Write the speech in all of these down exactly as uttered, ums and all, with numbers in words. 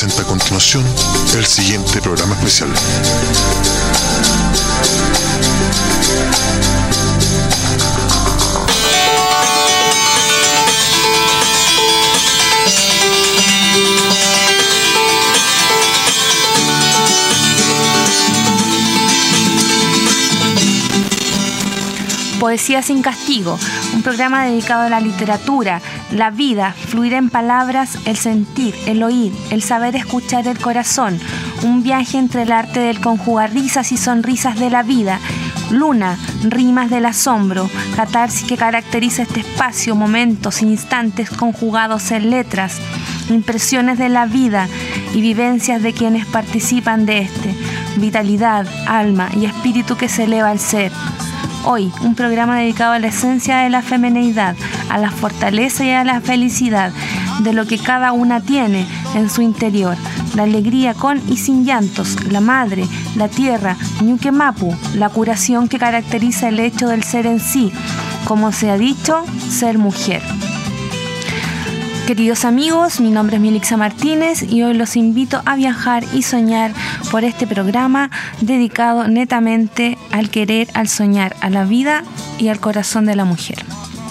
presenta a continuación el siguiente programa especial. Poesía sin castigo, un programa dedicado a la literatura, la vida, fluir en palabras, el sentir, el oír, el saber escuchar el corazón, un viaje entre el arte del conjugar risas y sonrisas de la vida, luna, rimas del asombro, catarsis que caracteriza este espacio, momentos, instantes conjugados en letras, impresiones de la vida y vivencias de quienes participan de este, vitalidad, alma y espíritu que se eleva al ser. Hoy, un programa dedicado a la esencia de la femineidad, a la fortaleza y a la felicidad, de lo que cada una tiene en su interior, la alegría con y sin llantos, la madre, la tierra, Ñuque Mapu, la curación que caracteriza el hecho del ser en sí, como se ha dicho, ser mujer. Queridos amigos, mi nombre es Milixa Martínez y hoy los invito a viajar y soñar por este programa dedicado netamente al querer, al soñar, a la vida y al corazón de la mujer.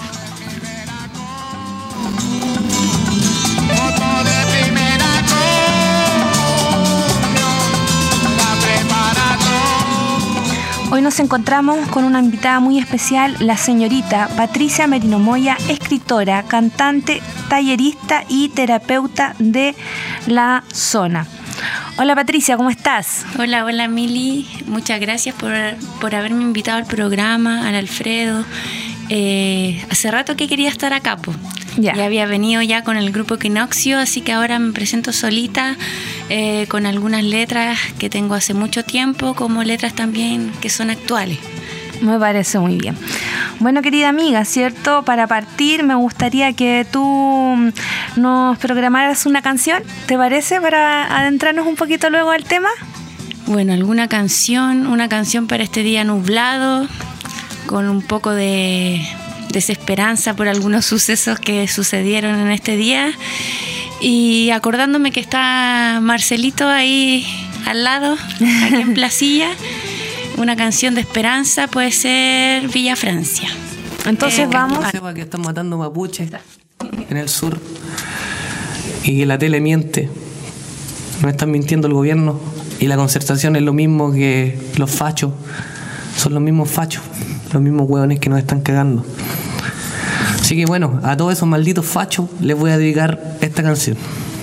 Hoy nos encontramos con una invitada muy especial, la señorita Patricia Merino Moya, escritora, cantante, tallerista y terapeuta de la zona. Hola Patricia, ¿cómo estás? Hola, hola Mili, muchas gracias por, por haberme invitado al programa, al Alfredo. Eh, hace rato que quería estar acá, po. Ya. ya había venido ya con el grupo Equinoccio, así que ahora me presento solita eh, con algunas letras que tengo hace mucho tiempo, como letras también que son actuales. Me parece muy bien. Bueno, querida amiga, ¿cierto? Para partir me gustaría que tú nos programaras una canción, ¿te parece? Para adentrarnos un poquito luego al tema. Bueno, alguna canción, una canción para este día nublado, con un poco de desesperanza por algunos sucesos que sucedieron en este día y acordándome que está Marcelito ahí al lado, aquí en Placilla. Una canción de esperanza puede ser Villa Francia. Entonces eh, vamos. Que están matando mapuches en el sur y que la tele miente. No están mintiendo el gobierno y la concertación es lo mismo que los fachos. Son los mismos fachos, los mismos hueones que nos están cagando. Así que bueno, a todos esos malditos fachos les voy a dedicar esta canción.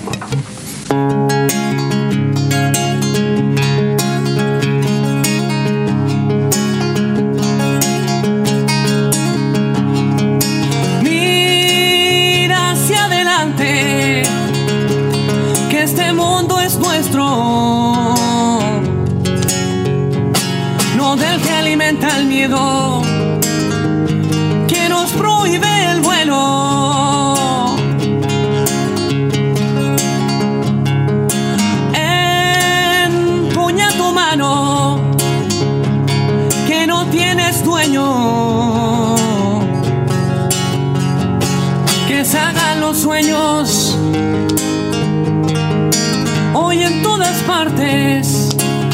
Mira hacia adelante, que este mundo es nuestro. No del que alimenta el miedo, que nos prohíbe el vuelo. Empuña tu mano, que no tienes dueño. Que se hagan los sueños hoy en todas partes.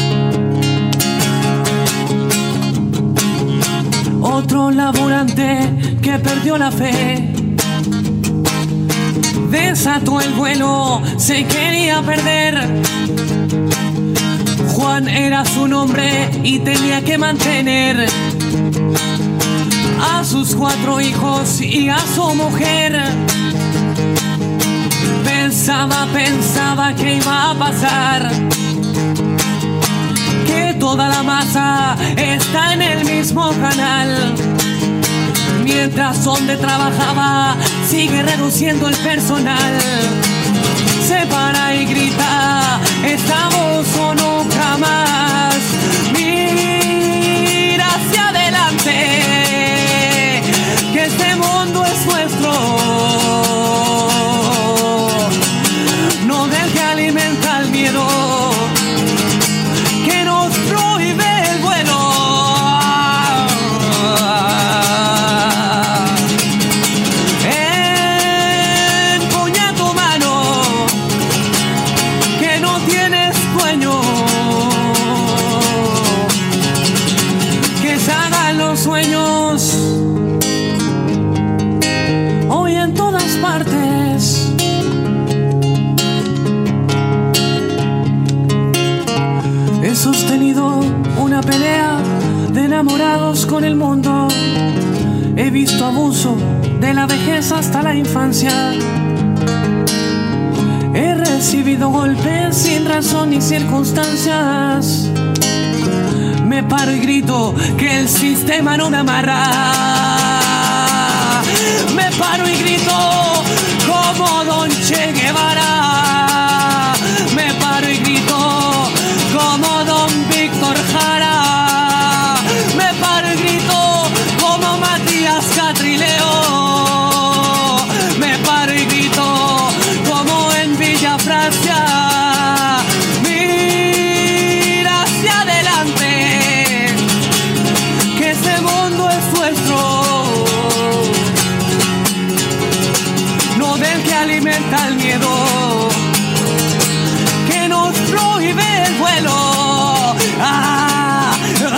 Otro laburante que perdió la fe desató el vuelo, se quería perder. Juan era su nombre y tenía que mantener a sus cuatro hijos y a su mujer. Pensaba, pensaba que iba a pasar, que toda la masa está en el mismo canal. Mientras donde trabajaba sigue reduciendo el personal. Se para y grita, estamos o nunca más. Mira hacia adelante, que este mundo es nuestro. No del que alimenta el miedo, que nos prohíbe el vuelo. Empuña tu mano, que sostenido una pelea de enamorados con el mundo. He visto abuso de la vejez hasta la infancia. He recibido golpes sin razón ni circunstancias. Me paro y grito que el sistema no me amarra. Me paro y grito como Don Che Guevara. Me paro y grito como Don Víctor Jara. Me paro y grito como Matías Catrileo. Me paro y grito como en Villa Francia. Mira hacia adelante, que ese mundo es nuestro. No del que alimenta el miedo, que nos prohíbe el vuelo. Ah,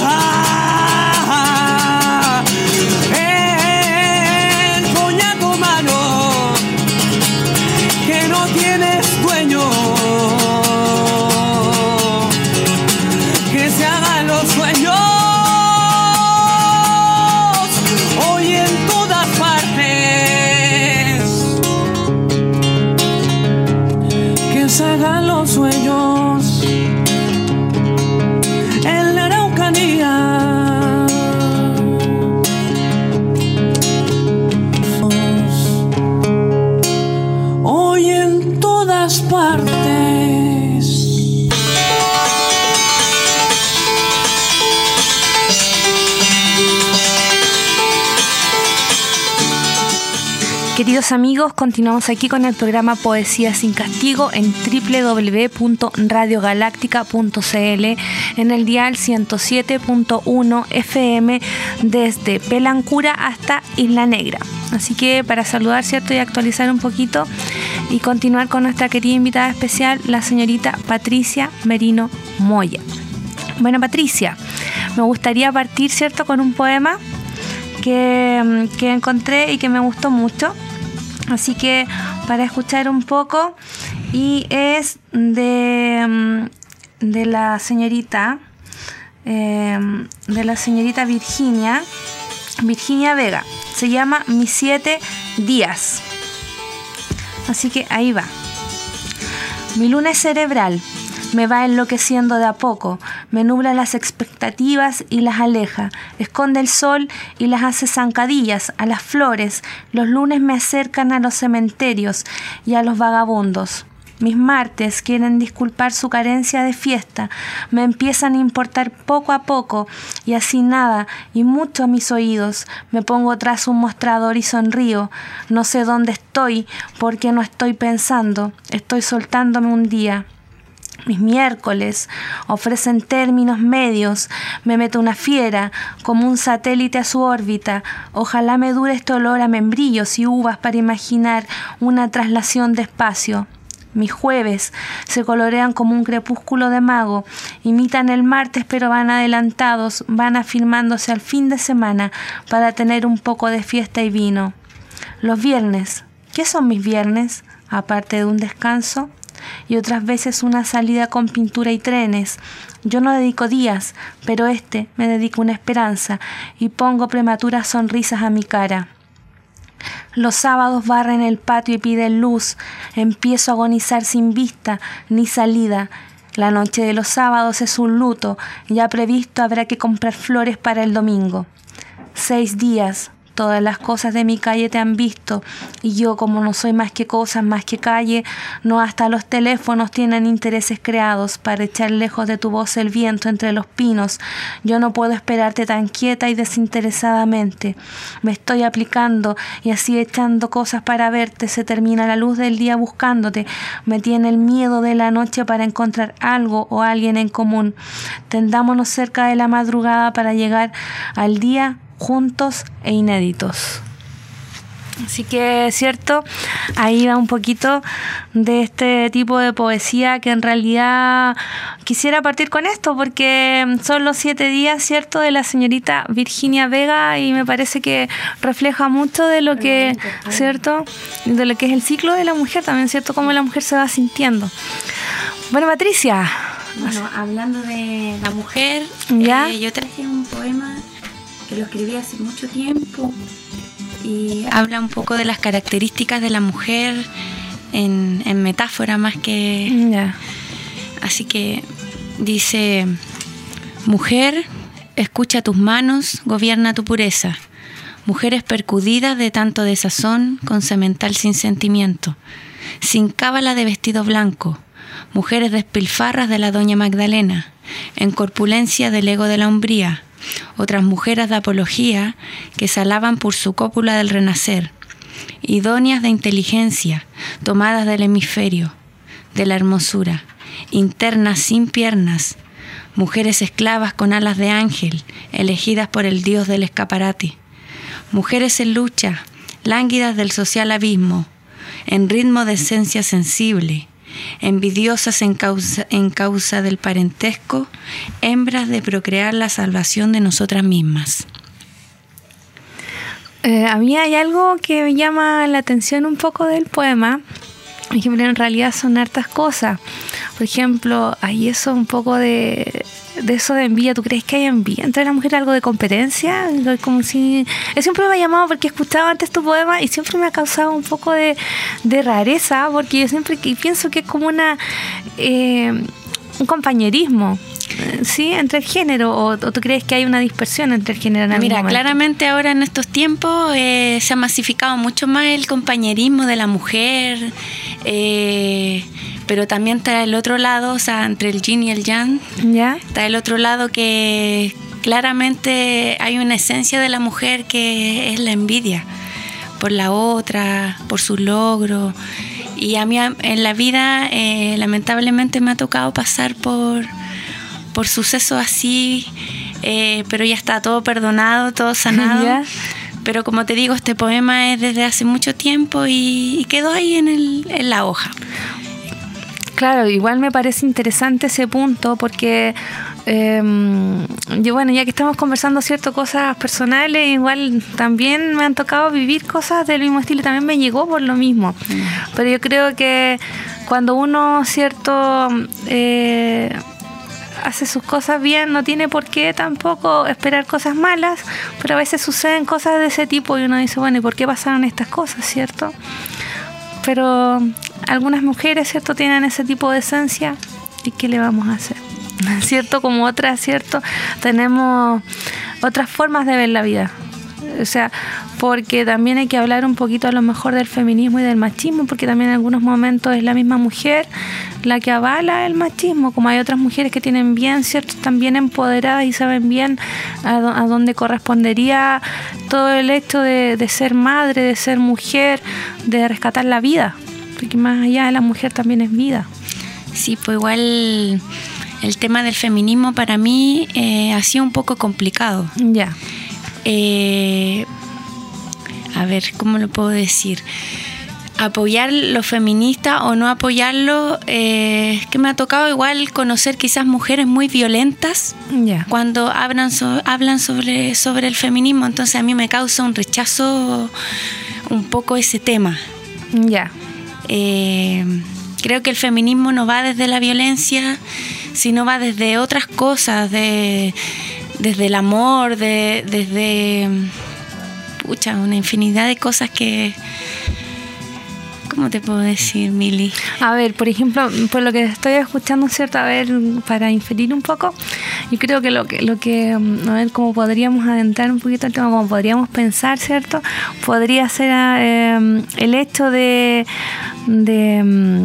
ah, ah. Empuña tu mano, que no tienes dueño. Que se hagan los sueños hoy en todas partes. Que se hagan los sueños en la Araucanía. Hoy en todas partes. Queridos amigos, continuamos aquí con el programa Poesía sin Castigo en doble u doble u doble u punto radio galáctica punto c l en el dial ciento siete punto uno F M desde Pelancura hasta Isla Negra. Así que para saludar, ¿cierto? Y actualizar un poquito y continuar con nuestra querida invitada especial, la señorita Patricia Merino Moya. Bueno, Patricia, me gustaría partir, ¿cierto?, con un poema que, que encontré y que me gustó mucho. Así que para escuchar un poco, y es de, de la señorita eh, de la señorita Virginia Virginia Vega. Se llama Mis siete días. Así que ahí va. Mi luna es cerebral. Me va enloqueciendo de a poco, me nubla las expectativas y las aleja, esconde el sol y las hace zancadillas a las flores. Los lunes me acercan a los cementerios y a los vagabundos. Mis martes quieren disculpar su carencia de fiesta, me empiezan a importar poco a poco, y así nada y mucho a mis oídos. Me pongo tras un mostrador y sonrío. No sé dónde estoy, porque no estoy pensando, estoy soltándome un día. Mis miércoles ofrecen términos medios, me meto una fiera como un satélite a su órbita. Ojalá me dure este olor a membrillos y uvas para imaginar una traslación de espacio. Mis jueves se colorean como un crepúsculo de mago, imitan el martes pero van adelantados, van afirmándose al fin de semana para tener un poco de fiesta y vino. Los viernes, ¿qué son mis viernes? Aparte de un descanso. Y otras veces una salida con pintura y trenes. Yo no dedico días, pero este me dedico una esperanza y pongo prematuras sonrisas a mi cara. Los sábados barren el patio y piden luz. Empiezo a agonizar sin vista ni salida. La noche de los sábados es un luto. Ya previsto habrá que comprar flores para el domingo. Seis días. Todas las cosas de mi calle te han visto, y yo, como no soy más que cosas, más que calle, no hasta los teléfonos tienen intereses creados para echar lejos de tu voz el viento entre los pinos. Yo no puedo esperarte tan quieta y desinteresadamente. Me estoy aplicando y así echando cosas para verte. Se termina la luz del día buscándote. Me tiene el miedo de la noche para encontrar algo o alguien en común. Tendámonos cerca de la madrugada para llegar al día juntos e inéditos. Así que, cierto, ahí va un poquito de este tipo de poesía que en realidad quisiera partir con esto porque son los siete días, cierto, de la señorita Virginia Vega, y me parece que refleja mucho de lo que, cierto, de lo que es el ciclo de la mujer también, cierto, cómo la mujer se va sintiendo. Bueno, Patricia, Bueno, hablando de la mujer, ¿Ya? eh, yo traje un poema que lo escribí hace mucho tiempo y habla un poco de las características de la mujer en, en metáfora más que... Ya. Así que dice: mujer, escucha tus manos, gobierna tu pureza. Mujeres percudidas de tanto desazón, con semental sin sentimiento, sin cábala de vestido blanco. Mujeres despilfarras de la doña Magdalena, en corpulencia del ego de la hombría. Otras mujeres de apología que se alaban por su cópula del renacer. Idóneas de inteligencia, tomadas del hemisferio, de la hermosura. Internas sin piernas. Mujeres esclavas con alas de ángel, elegidas por el dios del escaparate. Mujeres en lucha, lánguidas del social abismo, en ritmo de esencia sensible, envidiosas en causa, en causa del parentesco, hembras de procrear la salvación de nosotras mismas. Eh, a mí hay algo que me llama la atención un poco del poema. Por ejemplo, en realidad son hartas cosas. Por ejemplo, hay eso un poco de, de eso de envidia. ¿Tú crees que hay envidia entre las mujeres, algo de competencia? Como si... Yo siempre me ha llamado porque he escuchado antes tu poema y siempre me ha causado un poco de, de rareza, porque yo siempre que pienso que es como una eh, un compañerismo, ¿sí? Entre el género, o, o tú crees que hay una dispersión entre el género en algún Mira, momento? claramente ahora en estos tiempos eh, se ha masificado mucho más el compañerismo de la mujer, eh, pero también está el otro lado, o sea, entre el yin y el yang, ¿Ya? está el otro lado que claramente hay una esencia de la mujer que es la envidia por la otra, por su logro. Y a mí en la vida eh, lamentablemente me ha tocado pasar por, por sucesos así, eh, pero ya está todo perdonado, todo sanado. ¿Ya? Pero como te digo, este poema es desde hace mucho tiempo y, y quedó ahí en, el, en la hoja. Claro, igual me parece interesante ese punto porque eh, yo, bueno, ya que estamos conversando ciertas cosas personales, igual también me han tocado vivir cosas del mismo estilo y también me llegó por lo mismo. Mm. Pero yo creo que cuando uno, cierto, eh, hace sus cosas bien, no tiene por qué tampoco esperar cosas malas, pero a veces suceden cosas de ese tipo y uno dice, bueno, ¿y por qué pasaron estas cosas, cierto? Pero algunas mujeres, ¿cierto?, tienen ese tipo de esencia y ¿qué le vamos a hacer? ¿Cierto? Como otras, ¿cierto? Tenemos otras formas de ver la vida. O sea, porque también hay que hablar un poquito a lo mejor del feminismo y del machismo, porque también en algunos momentos es la misma mujer la que avala el machismo, como hay otras mujeres que tienen bien, ¿cierto?, también empoderadas y saben bien a, do- a dónde correspondería todo el hecho de, de ser madre, de ser mujer, de rescatar la vida, porque más allá de la mujer también es vida. Sí, pues igual el tema del feminismo para mí eh, ha sido un poco complicado. Ya. Eh, a ver, ¿cómo lo puedo decir? Apoyar lo feminista o no apoyarlo, eh, que me ha tocado igual conocer quizás mujeres muy violentas Ya. cuando hablan, so, hablan sobre, sobre el feminismo, entonces a mí me causa un rechazo un poco ese tema. Ya. Eh, creo que el feminismo no va desde la violencia, sino va desde otras cosas, de, desde el amor, de, desde pucha, una infinidad de cosas que... ¿Cómo te puedo decir, Mili? A ver, por ejemplo, por lo que estoy escuchando, ¿cierto? A ver, para inferir un poco, yo creo que lo que, lo que a ver, cómo podríamos adentrar un poquito el tema, cómo podríamos pensar, ¿cierto? Podría ser eh, el hecho de, de,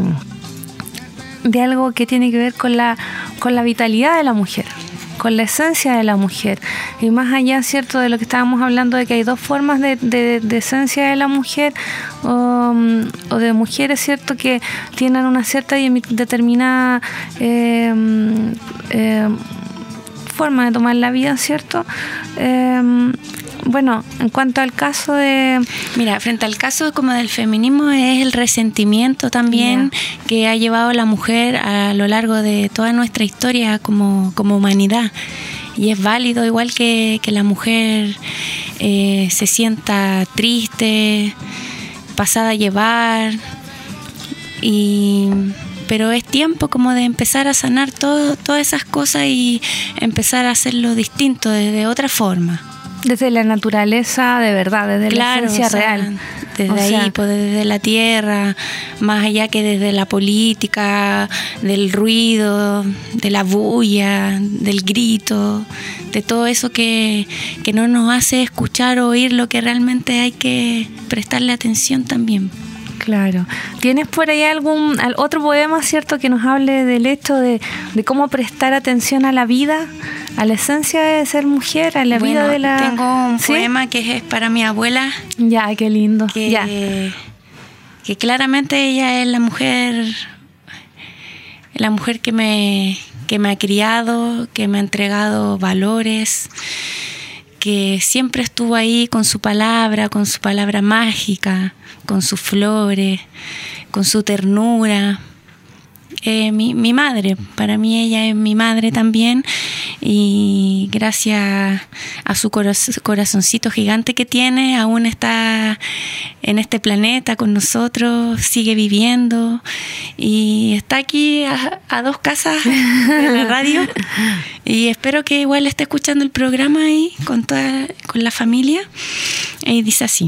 de algo que tiene que ver con la, con la vitalidad de la mujer, con la esencia de la mujer. Y más allá, ¿cierto?, de lo que estábamos hablando, de que hay dos formas de, de, de esencia de la mujer, o, o de mujeres, ¿cierto?, que tienen una cierta y determinada eh, eh, forma de tomar la vida, ¿cierto? Eh, bueno, en cuanto al caso de... Mira, frente al caso como del feminismo es el resentimiento también yeah. que ha llevado a la mujer a lo largo de toda nuestra historia como, como humanidad. Y es válido, igual que, que la mujer eh, se sienta triste, pasada a llevar. Y pero es tiempo como de empezar a sanar todo, todas esas cosas y empezar a hacerlo distinto, desde otra forma. Desde la naturaleza, de verdad, desde claro, la esencia o sea, real. Desde o ahí, sea, pues desde la tierra, más allá que desde la política, del ruido, de la bulla, del grito, de todo eso que, que no nos hace escuchar o oír lo que realmente hay que prestarle atención también. Claro. ¿Tienes por ahí algún otro poema, cierto, que nos hable del hecho de, de cómo prestar atención a la vida, a la esencia de ser mujer, a la bueno, vida de la... Tengo un ¿Sí? poema que es para mi abuela. Ya, qué lindo. Que, ya. que claramente ella es la mujer, la mujer que me, que me ha criado, que me ha entregado valores, que siempre estuvo ahí con su palabra, con su palabra mágica, con sus flores, con su ternura. Eh, mi, mi madre, para mí ella es mi madre también, y gracias a su coraz- corazoncito gigante que tiene, aún está en este planeta con nosotros, sigue viviendo y está aquí a, a dos casas de la radio, y espero que igual esté escuchando el programa ahí con toda, con la familia. Y dice así: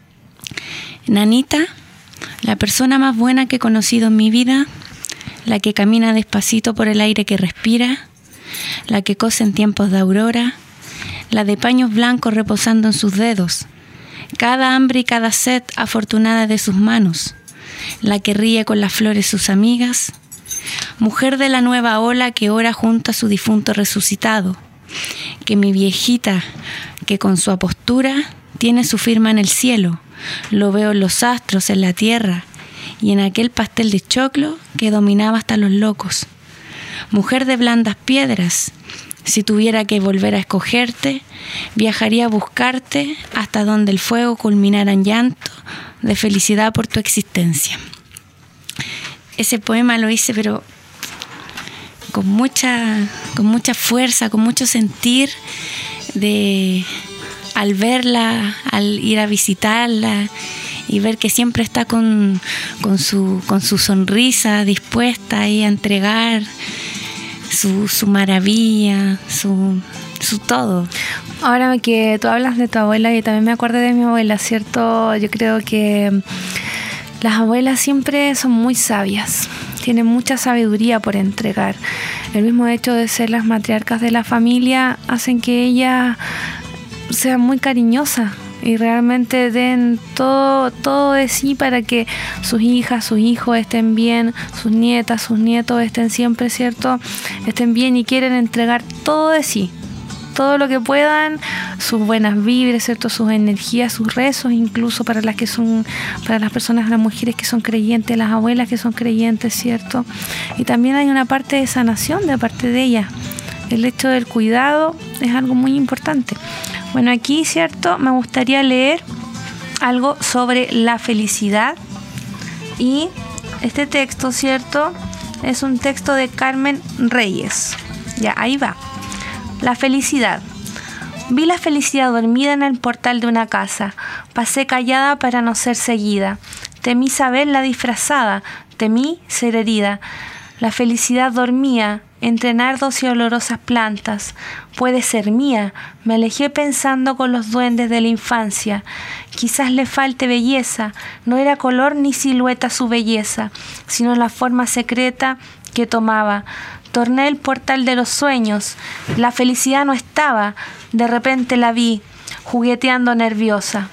Nanita, la persona más buena que he conocido en mi vida, la que camina despacito por el aire que respira, la que cose en tiempos de aurora, la de paños blancos reposando en sus dedos, cada hambre y cada sed afortunada de sus manos, la que ríe con las flores sus amigas, mujer de la nueva ola que ora junto a su difunto resucitado, que mi viejita, que con su apostura tiene su firma en el cielo, lo veo en los astros, en la tierra, y en aquel pastel de choclo que dominaba hasta los locos. Mujer de blandas piedras, si tuviera que volver a escogerte, viajaría a buscarte hasta donde el fuego culminara en llanto de felicidad por tu existencia. Ese poema lo hice, pero con mucha, con mucha fuerza, con mucho sentir, de al verla, al ir a visitarla y ver que siempre está con, con, su, con su sonrisa dispuesta ahí a entregar su, su maravilla, su, su todo. Ahora que tú hablas de tu abuela, y también me acuerdo de mi abuela, ¿cierto? Yo creo que las abuelas siempre son muy sabias, tienen mucha sabiduría por entregar. El mismo hecho de ser las matriarcas de la familia hacen que ellas sean muy cariñosas y realmente den todo, todo de sí para que sus hijas, sus hijos estén bien, sus nietas, sus nietos estén siempre, ¿cierto? Estén bien, y quieren entregar todo de sí, todo lo que puedan, sus buenas vibras, ¿cierto? Sus energías, sus rezos, incluso para las que son, para las personas, las mujeres que son creyentes, las abuelas que son creyentes, ¿cierto? Y también hay una parte de sanación de parte de ellas. El hecho del cuidado es algo muy importante. Bueno, aquí, ¿cierto?, me gustaría leer algo sobre la felicidad, y este texto, ¿cierto?, es un texto de Carmen Reyes. Ya, ahí va. La felicidad. Vi la felicidad dormida en el portal de una casa. Pasé callada para no ser seguida. Temí saberla disfrazada. Temí ser herida. La felicidad dormía entre nardos y olorosas plantas. Puede ser mía. Me alejé pensando con los duendes de la infancia. Quizás le falte belleza. No era color ni silueta su belleza, sino la forma secreta que tomaba. Torné el portal de los sueños. La felicidad no estaba. De repente la vi, jugueteando nerviosa.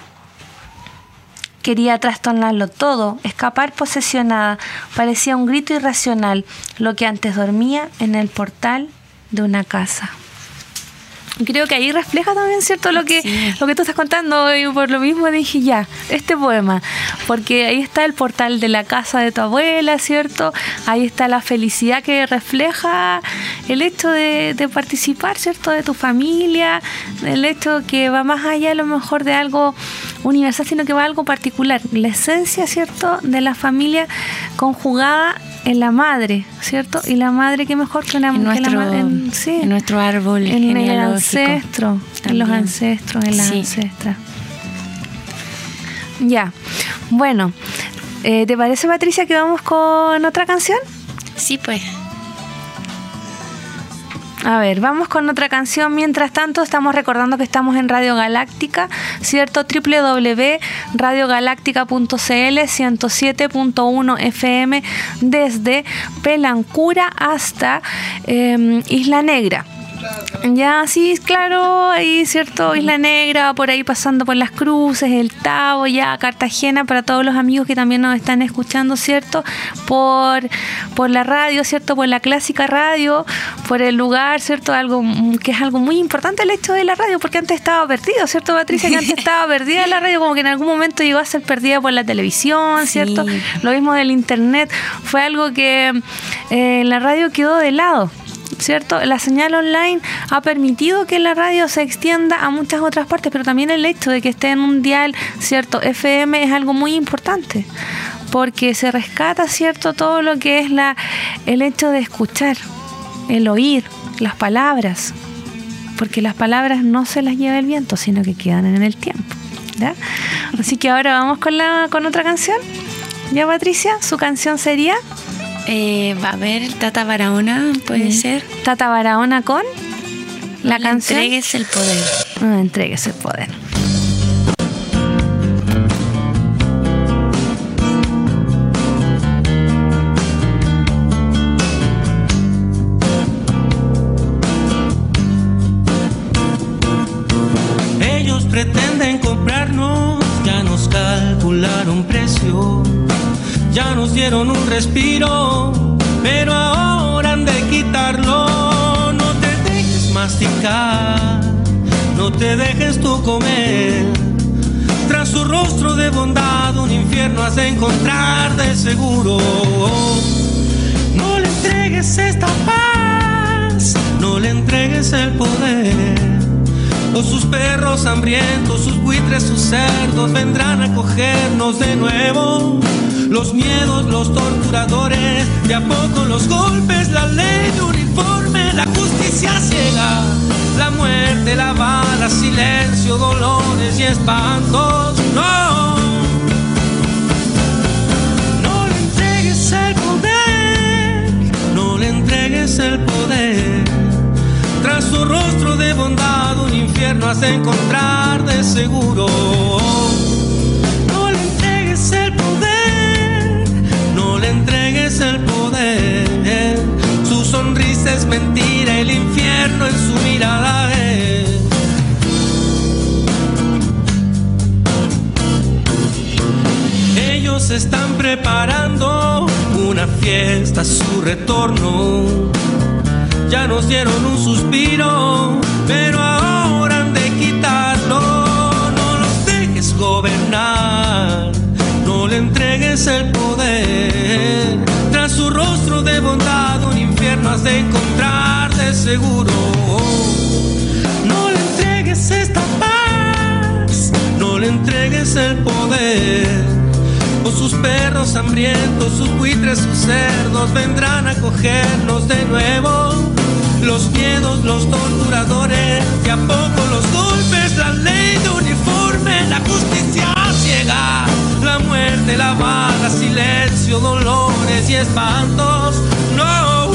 Quería trastornarlo todo, escapar posesionada. Parecía un grito irracional, lo que antes dormía en el portal de una casa. Creo que ahí refleja también, ¿cierto?, lo que, sí. lo que tú estás contando, y por lo mismo dije ya, este poema, porque ahí está el portal de la casa de tu abuela, ¿cierto? Ahí está la felicidad que refleja el hecho de, de participar, ¿cierto?, de tu familia, el hecho que va más allá a lo mejor de algo universal, sino que va a algo particular, la esencia, ¿cierto?, de la familia conjugada en la madre, ¿cierto? Y la madre, qué mejor que una en nuestro, que la, en, sí, en nuestro árbol en genealógico. El ancestro, también. En los ancestros, en las sí. ancestras. Ya, bueno, eh, ¿te parece, Patricia, que vamos con otra canción? Sí, pues. A ver, vamos con otra canción. Mientras tanto, estamos recordando que estamos en Radio Galáctica, ¿cierto? doble u doble u doble u punto radio galáctica punto c l, ciento siete punto uno F M, desde Pelancura hasta eh, Isla Negra. Ya, sí, claro, ahí, ¿cierto? Isla Negra, por ahí pasando por Las Cruces, El Tabo, ya Cartagena, para todos los amigos que también nos están escuchando, ¿cierto? Por, por la radio, ¿cierto? Por la clásica radio, por el lugar, ¿cierto? Algo que es algo muy importante, el hecho de la radio, porque antes estaba perdido, ¿cierto, Patricia? Que antes estaba perdida la radio, como que en algún momento llegó a ser perdida por la televisión, ¿cierto? Sí. Lo mismo del internet, fue algo que eh, la radio quedó de lado, ¿cierto? La señal online ha permitido que la radio se extienda a muchas otras partes, pero también el hecho de que esté en un dial, ¿cierto? F M es algo muy importante, porque se rescata, ¿cierto? Todo lo que es la el hecho de escuchar, el oír, las palabras, porque las palabras no se las lleva el viento, sino que quedan en el tiempo, ¿ya? Así que ahora vamos con la con otra canción. ¿Ya, Patricia? ¿Su canción sería? Eh, va a haber Tata Barahona, puede mm. ser. Tata Barahona con la no canción. Entregues el poder. No entregues el poder. Ellos pretenden comprarnos, ya nos calcularon precio. Ya nos dieron un respiro, pero ahora han de quitarlo. No te dejes masticar, no te dejes tú comer. Tras su rostro de bondad un infierno has de encontrar de seguro. No le entregues esta paz, no le entregues el poder. O sus perros hambrientos, sus buitres, sus cerdos vendrán a cogernos de nuevo. Los miedos, los torturadores, de a poco los golpes, la ley de uniforme, la justicia ciega, la muerte, la bala, silencio, dolores y espantos. No, no le entregues el poder, no le entregues el poder. Tras su rostro de bondad un infierno has de encontrar de seguro. No le entregues el poder, no le entregues el poder. Su sonrisa es mentira, el infierno en su mirada es. Ellos están preparando una fiesta a su retorno. Ya nos dieron un suspiro, pero ahora han de quitarlo. No los dejes gobernar, no le entregues el poder. Tras su rostro de bondad un infierno has de encontrar de seguro. No le entregues esta paz, no le entregues el poder. O sus perros hambrientos, sus buitres, sus cerdos vendrán a cogernos de nuevo. Los miedos, los torturadores, de a poco los golpes, la ley de uniforme, la justicia ciega, la muerte, la bala, silencio, dolores y espantos. No,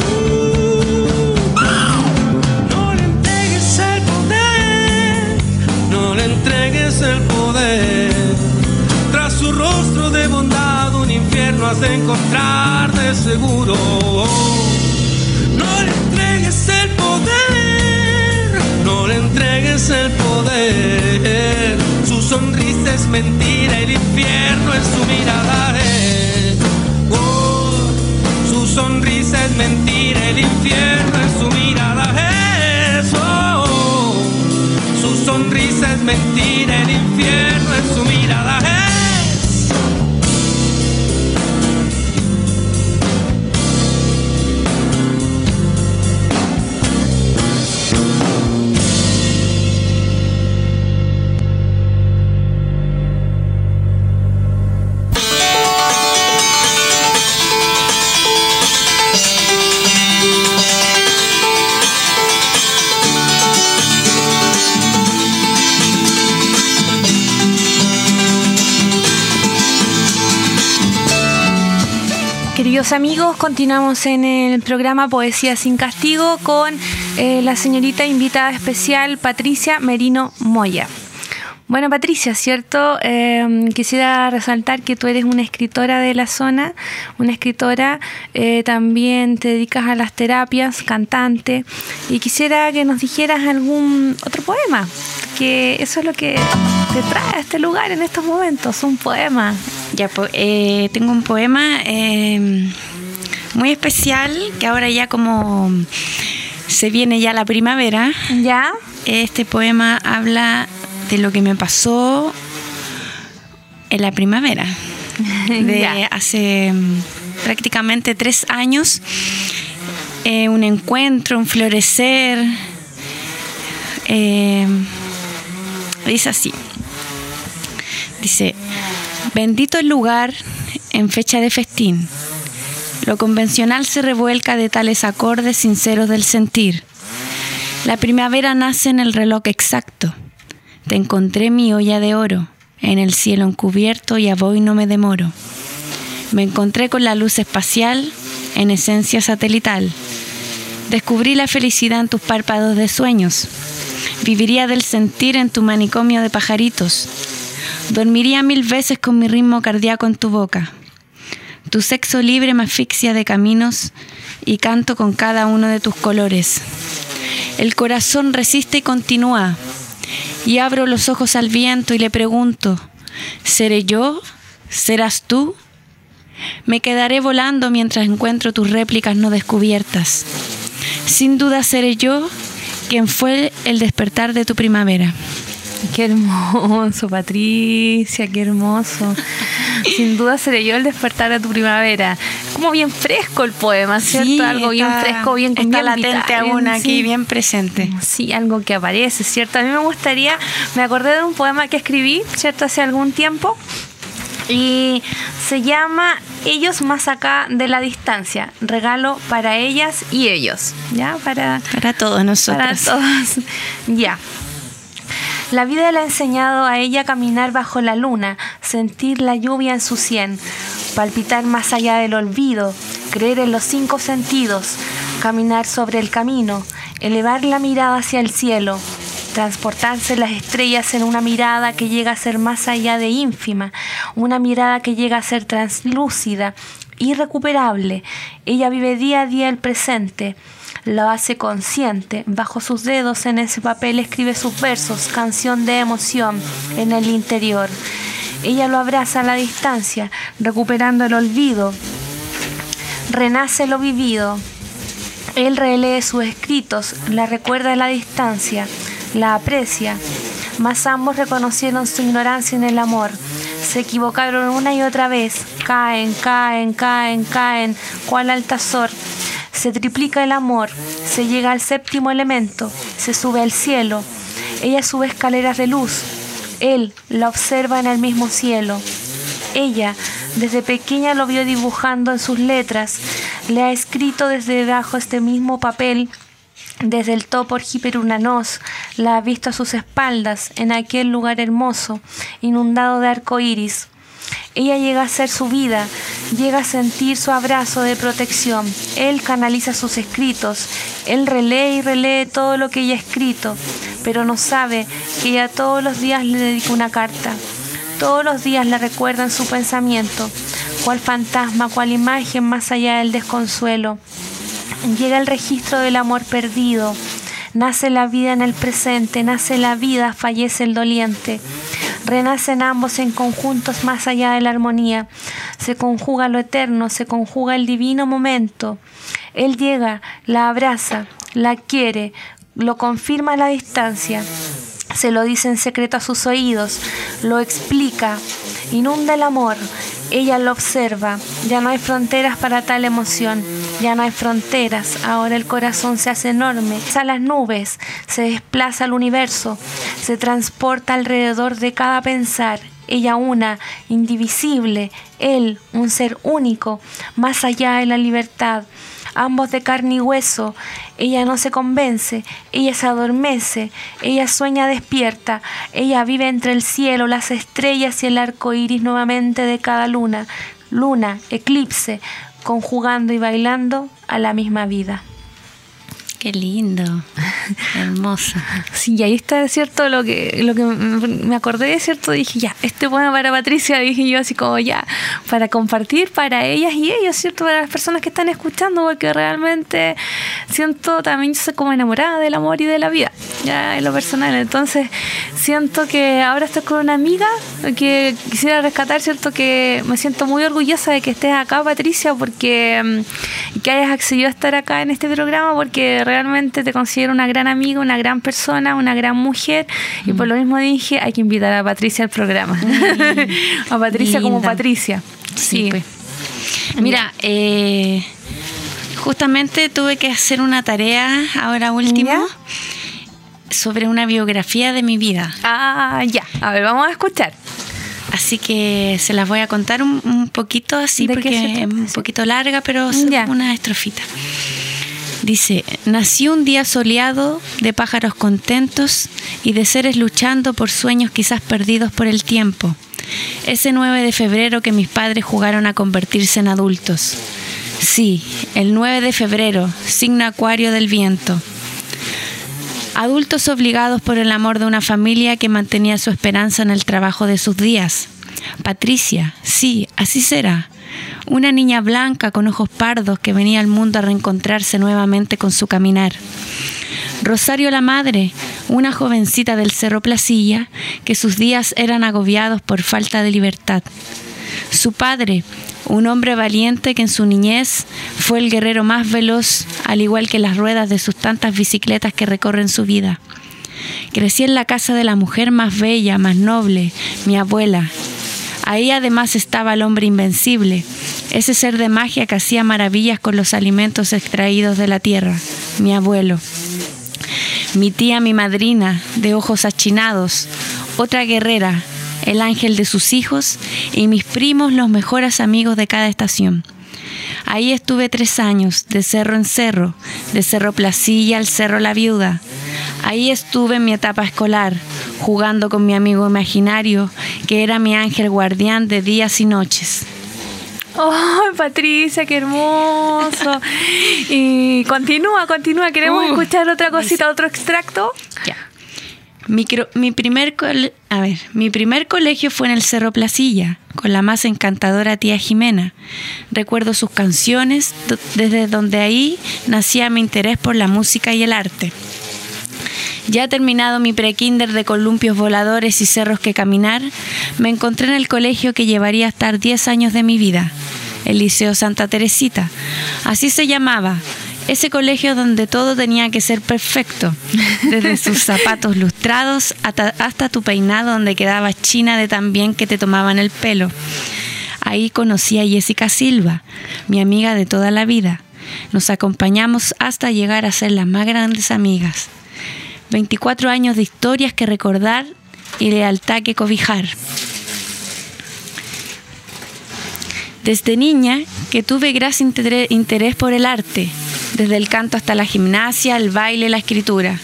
no le entregues el poder, no le entregues el poder. Tras su rostro de bondad un infierno has de encontrar de seguro. No le entregues el poder, no le entregues el poder. Su sonrisa es mentira, el infierno en su mirada es. Oh, su sonrisa es mentira, el infierno en su mirada es. Oh, su sonrisa es mentira, el infierno en su mirada es. Queridos amigos, continuamos en el programa Poesía sin Castigo con eh, la señorita invitada especial Patricia Merino Moya. Bueno, Patricia, ¿cierto? Eh, quisiera resaltar que tú eres una escritora de la zona, una escritora, eh, también te dedicas a las terapias, cantante, y quisiera que nos dijeras algún otro poema, que eso es lo que te trae a este lugar en estos momentos, un poema. Ya, eh, tengo un poema eh, muy especial, que ahora ya como se viene ya la primavera. ¿Ya? Este poema habla de lo que me pasó en la primavera, de hace prácticamente tres años, eh, un encuentro, un florecer. Eh, dice así, dice: bendito el lugar en fecha de festín, lo convencional se revuelca de tales acordes sinceros del sentir. La primavera nace en el reloj exacto. Te encontré mi olla de oro, en el cielo encubierto y a voy no me demoro. Me encontré con la luz espacial, en esencia satelital. Descubrí la felicidad en tus párpados de sueños. Viviría del sentir en tu manicomio de pajaritos. Dormiría mil veces con mi ritmo cardíaco en tu boca. Tu sexo libre me asfixia de caminos y canto con cada uno de tus colores. El corazón resiste y continúa. Y abro los ojos al viento y le pregunto: ¿seré yo? ¿Serás tú? Me quedaré volando mientras encuentro tus réplicas no descubiertas. Sin duda seré yo quien fue el despertar de tu primavera. Qué hermoso, Patricia, qué hermoso. Sin duda seré yo el despertar de tu primavera. Como bien fresco el poema, ¿cierto? Sí, algo bien está, fresco, bien está bien latente vital, aún bien, aquí, sí. bien presente. Sí, algo que aparece, ¿cierto? A mí me gustaría, me acordé de un poema que escribí, ¿cierto? Hace algún tiempo. Y se llama Ellos más acá de la distancia. Regalo para ellas y ellos. ¿Ya? Para, para todos nosotros. Para todos. Ya. La vida le ha enseñado a ella a caminar bajo la luna, sentir la lluvia en su sien, palpitar más allá del olvido, creer en los cinco sentidos, caminar sobre el camino, elevar la mirada hacia el cielo, transportarse las estrellas en una mirada que llega a ser más allá de ínfima, una mirada que llega a ser translúcida, irrecuperable. Ella vive día a día el presente, lo hace consciente. Bajo sus dedos en ese papel escribe sus versos, canción de emoción en el interior. Ella lo abraza a la distancia, recuperando el olvido. Renace lo vivido. Él relee sus escritos, la recuerda a la distancia, la aprecia. Mas ambos reconocieron su ignorancia en el amor. Se equivocaron una y otra vez. Caen, caen, caen, caen, cual altazor. Se triplica el amor, se llega al séptimo elemento, se sube al cielo. Ella sube escaleras de luz, él la observa en el mismo cielo. Ella, desde pequeña lo vio dibujando en sus letras, le ha escrito desde debajo este mismo papel, desde el Topor Hiperunanos, la ha visto a sus espaldas, en aquel lugar hermoso, inundado de arco iris. Ella llega a ser su vida, llega a sentir su abrazo de protección. Él canaliza sus escritos, él relee y relee todo lo que ella ha escrito, pero no sabe que ella todos los días le dedica una carta. Todos los días la recuerda en su pensamiento, cual fantasma, cual imagen más allá del desconsuelo. Llega el registro del amor perdido. Nace la vida en el presente, nace la vida, fallece el doliente. Renacen ambos en conjuntos más allá de la armonía. Se conjuga lo eterno, se conjuga el divino momento. Él llega, la abraza, la quiere, lo confirma a la distancia. Se lo dice en secreto a sus oídos, lo explica, inunda el amor. Ella lo observa, ya no hay fronteras para tal emoción, ya no hay fronteras, ahora el corazón se hace enorme, a las nubes, se desplaza al universo, se transporta alrededor de cada pensar. Ella una, indivisible, él un ser único, más allá de la libertad. Ambos de carne y hueso, ella no se convence, ella se adormece, ella sueña despierta, ella vive entre el cielo, las estrellas y el arco iris nuevamente de cada luna, luna, eclipse, conjugando y bailando a la misma vida. Qué lindo, hermoso. Sí, y ahí está, ¿cierto? Lo que lo que me acordé, ¿cierto? Dije, ya, este bueno para Patricia, dije yo así como ya, para compartir para ellas y ellos, ¿cierto? Para las personas que están escuchando, porque realmente siento también, yo soy como enamorada del amor y de la vida, ya en lo personal. Entonces, siento que ahora estoy con una amiga que quisiera rescatar, ¿cierto? Que me siento muy orgullosa de que estés acá, Patricia, porque que hayas accedido a estar acá en este programa, porque realmente te considero una gran amiga, una gran persona, una gran mujer, mm. y por lo mismo dije, hay que invitar a Patricia al programa. Mm. A Patricia Linda. Como Patricia. Sí, sí. Pues. Mira, eh, justamente tuve que hacer una tarea ahora último ¿Ya? sobre una biografía de mi vida. Ah, ya. A ver, vamos a escuchar. Así que se las voy a contar un, un poquito así, porque es un poquito larga, pero ya. una estrofita. Dice, nací un día soleado de pájaros contentos y de seres luchando por sueños quizás perdidos por el tiempo. Ese nueve de febrero que mis padres jugaron a convertirse en adultos. Sí, el nueve de febrero, signo acuario del viento. Adultos obligados por el amor de una familia que mantenía su esperanza en el trabajo de sus días. Patricia, sí, así será. Una niña blanca con ojos pardos que venía al mundo a reencontrarse nuevamente con su caminar. Rosario la madre, una jovencita del Cerro Placilla, que sus días eran agobiados por falta de libertad. Su padre, un hombre valiente que en su niñez fue el guerrero más veloz, al igual que las ruedas de sus tantas bicicletas que recorren su vida. Crecí en la casa de la mujer más bella, más noble, mi abuela. Ahí además estaba el hombre invencible, ese ser de magia que hacía maravillas con los alimentos extraídos de la tierra, mi abuelo. Mi tía, mi madrina, de ojos achinados, otra guerrera, el ángel de sus hijos, y mis primos, los mejores amigos de cada estación. Ahí estuve tres años, de cerro en cerro, de Cerro Placilla al Cerro La Viuda. Ahí estuve en mi etapa escolar, jugando con mi amigo imaginario, que era mi ángel guardián de días y noches. ¡Oh, Patricia, qué hermoso! Y continúa, continúa. ¿Queremos uh, escuchar otra cosita, otro extracto? Ya. Mi, mi, primer cole, a ver, mi primer colegio fue en el Cerro Placilla, con la más encantadora tía Jimena. Recuerdo sus canciones, desde donde ahí nacía mi interés por la música y el arte. Ya terminado mi prekinder de columpios voladores y cerros que caminar, me encontré en el colegio que llevaría a estar diez años de mi vida, el Liceo Santa Teresita. Así se llamaba, ese colegio donde todo tenía que ser perfecto, desde sus zapatos lustrados hasta, hasta tu peinado donde quedabas china de tan bien que te tomaban el pelo. Ahí conocí a Jessica Silva, mi amiga de toda la vida. Nos acompañamos hasta llegar a ser las más grandes amigas. veinticuatro años de historias que recordar y lealtad que cobijar. Desde niña que tuve gran interés por el arte, desde el canto hasta la gimnasia, el baile, la escritura.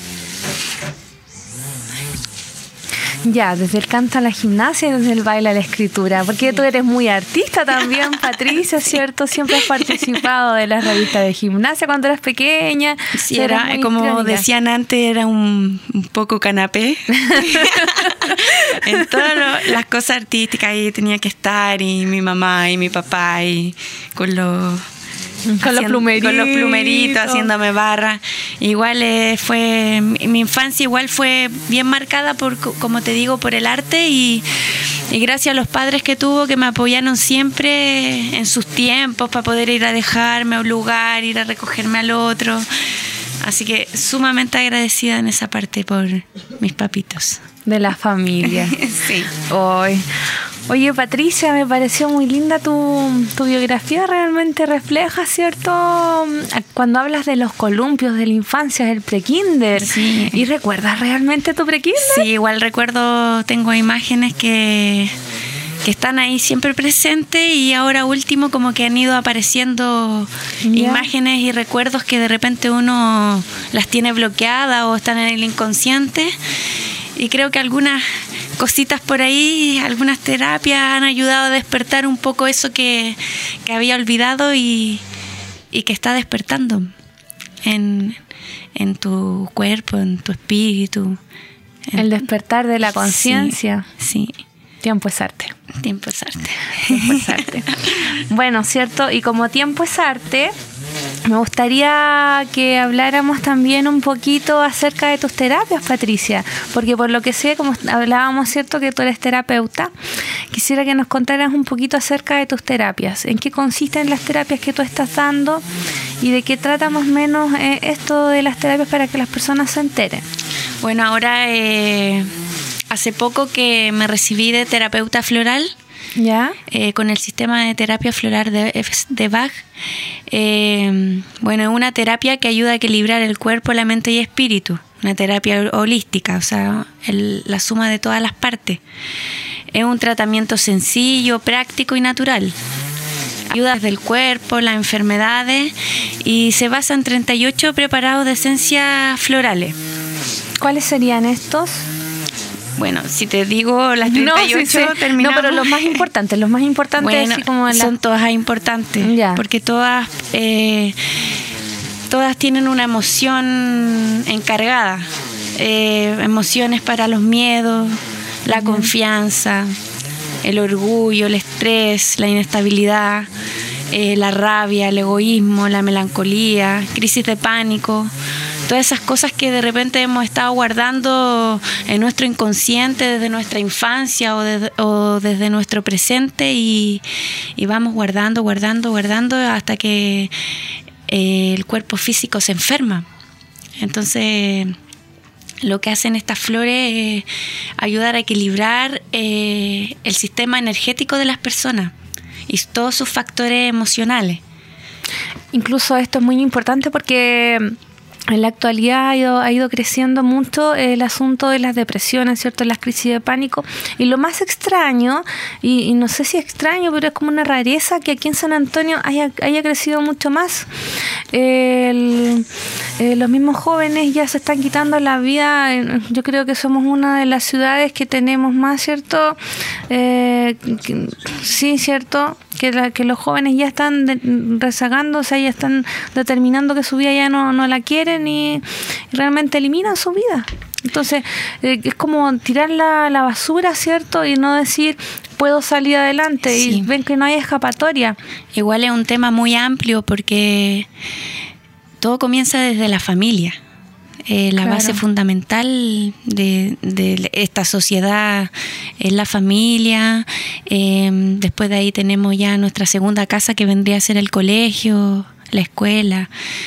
Ya, desde el canto a la gimnasia y desde el baile a la escritura, porque sí. Tú eres muy artista también, Patricia, ¿cierto? Siempre has participado de las revistas de gimnasia cuando eras pequeña. Sí, era, como crónica. Decían antes, era un, un poco canapé. En todas lo, las cosas artísticas ahí tenía que estar, y mi mamá y mi papá, y con los... Con, haciendo, los plumeritos. con los plumeritos, haciéndome barra. Igual eh, fue, mi infancia igual fue bien marcada por, como te digo, por el arte, y, y gracias a los padres que tuvo, que me apoyaron siempre en sus tiempos para poder ir a dejarme a un lugar, ir a recogerme al otro. Así que sumamente agradecida en esa parte por mis papitos. De la familia. Sí. Hoy. Oye, Patricia, me pareció muy linda tu, tu biografía, realmente refleja, ¿cierto? Cuando hablas de los columpios de la infancia, del prekinder. Sí. ¿Y recuerdas realmente tu prekinder? Sí, igual recuerdo, tengo imágenes que, que están ahí siempre presentes, y ahora último como que han ido apareciendo yeah. imágenes y recuerdos que de repente uno las tiene bloqueadas o están en el inconsciente. y creo que algunas cositas por ahí, algunas terapias han ayudado a despertar un poco eso que, que había olvidado y, y que está despertando en, en tu cuerpo, en tu espíritu. El despertar de la conciencia. Sí, sí. Tiempo es arte. Tiempo es arte. Tiempo es arte. Bueno, ¿cierto? Y como tiempo es arte, me gustaría que habláramos también un poquito acerca de tus terapias, Patricia, porque por lo que sé, como hablábamos, ¿cierto?, que tú eres terapeuta, quisiera que nos contaras un poquito acerca de tus terapias, en qué consisten las terapias que tú estás dando y de qué trata más o menos eh, esto de las terapias para que las personas se enteren. Bueno, ahora eh, hace poco que me recibí de terapeuta floral. ¿Ya? Eh, con el sistema de terapia floral de, de Bach. Eh, bueno, es una terapia que ayuda a equilibrar el cuerpo, la mente y el espíritu. Una terapia holística, o sea, el, la suma de todas las partes. Es un tratamiento sencillo, práctico y natural. Ayuda del cuerpo, las enfermedades, y se basa en treinta y ocho preparados de esencias florales. ¿Cuáles serían estos? Bueno, si te digo las treinta y ocho, no, sí, sí. terminamos. No, pero los más importantes, los más importantes, bueno, así como la... son todas importantes, ya. Porque todas, eh, todas tienen una emoción encargada. Eh, emociones para los miedos, la uh-huh. confianza, el orgullo, el estrés, la inestabilidad, eh, la rabia, el egoísmo, la melancolía, crisis de pánico. Todas esas cosas que de repente hemos estado guardando en nuestro inconsciente desde nuestra infancia o, de, o desde nuestro presente y, y vamos guardando, guardando, guardando hasta que eh, el cuerpo físico se enferma. Entonces, lo que hacen estas flores es ayudar a equilibrar eh, el sistema energético de las personas y todos sus factores emocionales. Incluso esto es muy importante porque en la actualidad ha ido, ha ido creciendo mucho el asunto de las depresiones, ¿cierto?, las crisis de pánico. Y lo más extraño, y, y no sé si es extraño, pero es como una rareza que aquí en San Antonio haya, haya crecido mucho más. El, eh, los mismos jóvenes ya se están quitando la vida. Yo creo que somos una de las ciudades que tenemos más, ¿cierto? Eh, que, sí, ¿cierto? Que, la, que los jóvenes ya están de, rezagándose, ya están determinando que su vida ya no, no la quieren y, y realmente eliminan su vida. Entonces, eh, es como tirar la, la basura, ¿cierto? Y no decir, puedo salir adelante. Sí. Y ven que no hay escapatoria. Igual es un tema muy amplio porque todo comienza desde la familia. Eh, la claro. base fundamental de, de esta sociedad es la familia. Eh, después de ahí tenemos ya nuestra segunda casa, que vendría a ser el colegio, la escuela.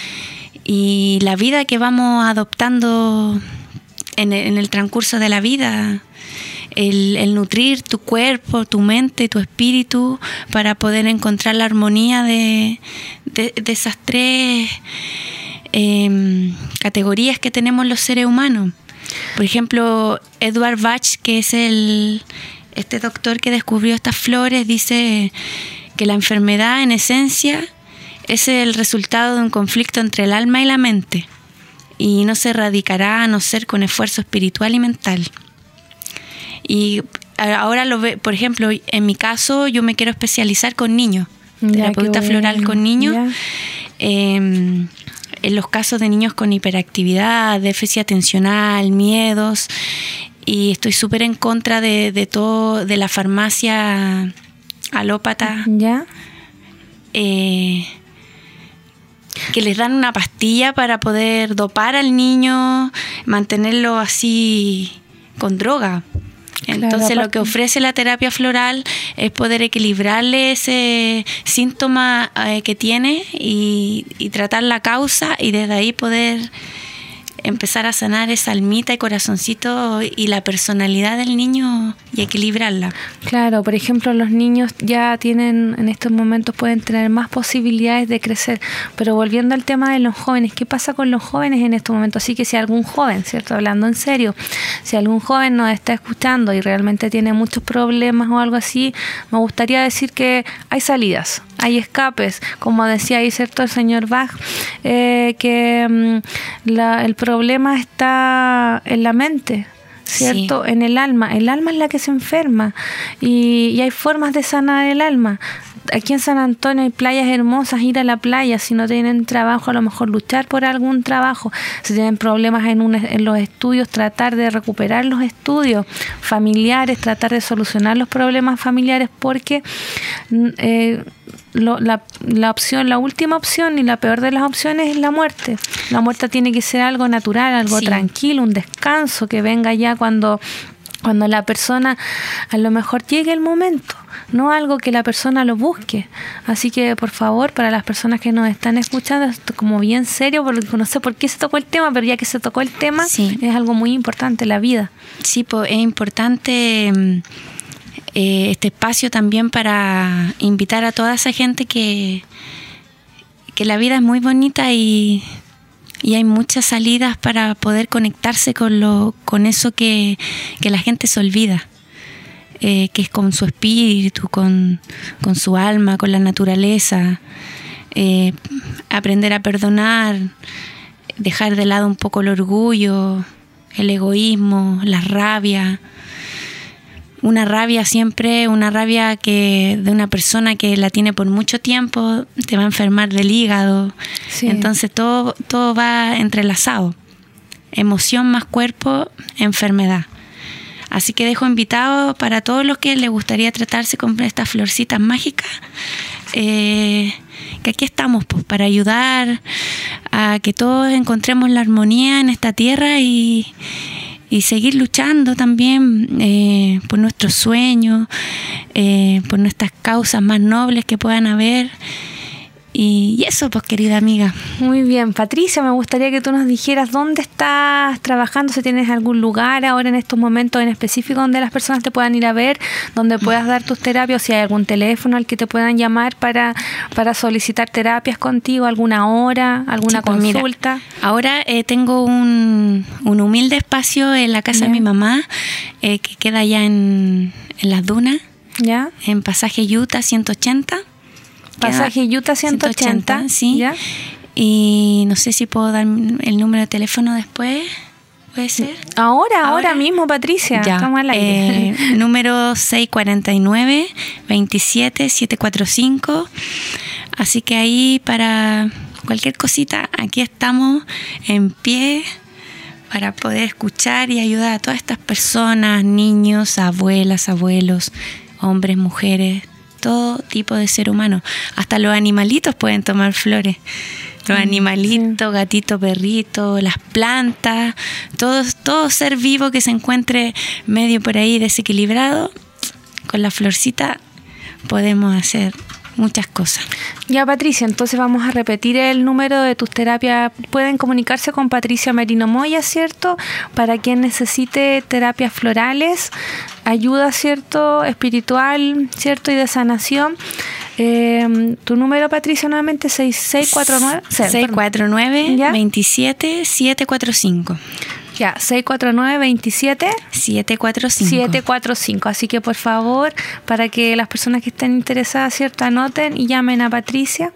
Y la vida que vamos adoptando en el, en el transcurso de la vida, el, el nutrir tu cuerpo, tu mente, tu espíritu para poder encontrar la armonía de, de, de esas tres Eh, categorías que tenemos los seres humanos. Por ejemplo, Edward Bach, que es el este doctor que descubrió estas flores, dice que la enfermedad en esencia es el resultado de un conflicto entre el alma y la mente y no se erradicará a no ser con esfuerzo espiritual y mental. Y ahora lo ve, por ejemplo, en mi caso yo me quiero especializar con niños, ya, terapeuta floral con niños. Eh, en los casos de niños con hiperactividad, déficit atencional, miedos, y estoy súper en contra de, de todo, de la farmacia alópata. ¿Ya? Eh, que les dan una pastilla para poder dopar al niño, mantenerlo así con droga. Entonces claro, lo que ofrece la terapia floral es poder equilibrarle ese síntoma eh, que tiene y, y tratar la causa y desde ahí poder empezar a sanar esa almita y corazoncito y la personalidad del niño y equilibrarla. Claro, por ejemplo, los niños ya tienen, en estos momentos pueden tener más posibilidades de crecer, pero volviendo al tema de los jóvenes, ¿qué pasa con los jóvenes en estos momentos? Así que si algún joven, ¿cierto? Hablando en serio, si algún joven nos está escuchando y realmente tiene muchos problemas o algo así, me gustaría decir que hay salidas, hay escapes, como decía ahí, ¿cierto?, el señor Bach, eh, que mm, la, el problema está en la mente, ¿cierto? Sí. En el alma. El alma es la que se enferma y, y hay formas de sanar el alma. Aquí en San Antonio hay playas hermosas, ir a la playa. Si no tienen trabajo, a lo mejor luchar por algún trabajo. Si tienen problemas en, un, en los estudios, tratar de recuperar los estudios familiares, tratar de solucionar los problemas familiares, porque eh, lo, la, la opción, la última opción y la peor de las opciones es la muerte. La muerte tiene que ser algo natural, algo sí. tranquilo, un descanso que venga ya cuando, cuando la persona a lo mejor llegue el momento. No algo que la persona lo busque. Así que, por favor, para las personas que nos están escuchando, esto es como bien serio, porque no sé por qué se tocó el tema, pero ya que se tocó el tema, sí. es algo muy importante, la vida. Sí, pues es importante eh, este espacio también para invitar a toda esa gente que, que la vida es muy bonita y, y hay muchas salidas para poder conectarse con, lo, con eso que, que la gente se olvida. Eh, que es con su espíritu, con, con su alma, con la naturaleza, eh, aprender a perdonar, dejar de lado un poco el orgullo, el egoísmo, la rabia. Una rabia siempre, una rabia que de una persona que la tiene por mucho tiempo, te va a enfermar del hígado. Sí. Entonces todo, todo va entrelazado. Emoción más cuerpo, enfermedad. Así que dejo invitado para todos los que les gustaría tratarse con estas florcitas mágicas, eh, que aquí estamos pues, para ayudar a que todos encontremos la armonía en esta tierra y, y seguir luchando también eh, por nuestros sueños, eh, por nuestras causas más nobles que puedan haber. Y eso, pues, querida amiga. Muy bien. Patricia, me gustaría que tú nos dijeras dónde estás trabajando, si tienes algún lugar ahora en estos momentos en específico donde las personas te puedan ir a ver, donde puedas dar tus terapias, o si hay algún teléfono al que te puedan llamar para, para solicitar terapias contigo, alguna hora, alguna sí, pues consulta. Mira, ahora eh, tengo un, un humilde espacio en la casa bien. de mi mamá, eh, que queda allá en, en Las Dunas, ¿ya? En Pasaje Utah ciento ochenta. Pasaje Utah ciento ochenta, sí. ¿Ya? Y no sé si puedo dar el número de teléfono después. ¿Puede ser? Ahora, ahora, ahora mismo, Patricia. Ya. Estamos al aire. Eh, número seis cuatro nueve, veintisiete, setecientos cuarenta y cinco. Así que ahí para cualquier cosita, aquí estamos en pie para poder escuchar y ayudar a todas estas personas, niños, abuelas, abuelos, hombres, mujeres, todo tipo de ser humano. Hasta los animalitos pueden tomar flores. Los animalitos, gatitos, perritos, las plantas, todo, todo ser vivo que se encuentre medio por ahí desequilibrado, con la florcita podemos hacer muchas cosas. Ya, Patricia, entonces vamos a repetir el número de tus terapias. Pueden comunicarse con Patricia Merino Moya, ¿cierto? Para quien necesite terapias florales, ayuda, ¿cierto? Espiritual, ¿cierto? Y de sanación. Eh, tu número, Patricia, nuevamente seis cuatro nueve seis cuatro nueve, veintisiete, setecientos cuarenta y cinco. Ya, seis cuatro nueve, veintisiete, setecientos cuarenta y cinco. setecientos cuarenta y cinco. Así que, por favor, para que las personas que estén interesadas, ¿cierto?, anoten y llamen a Patricia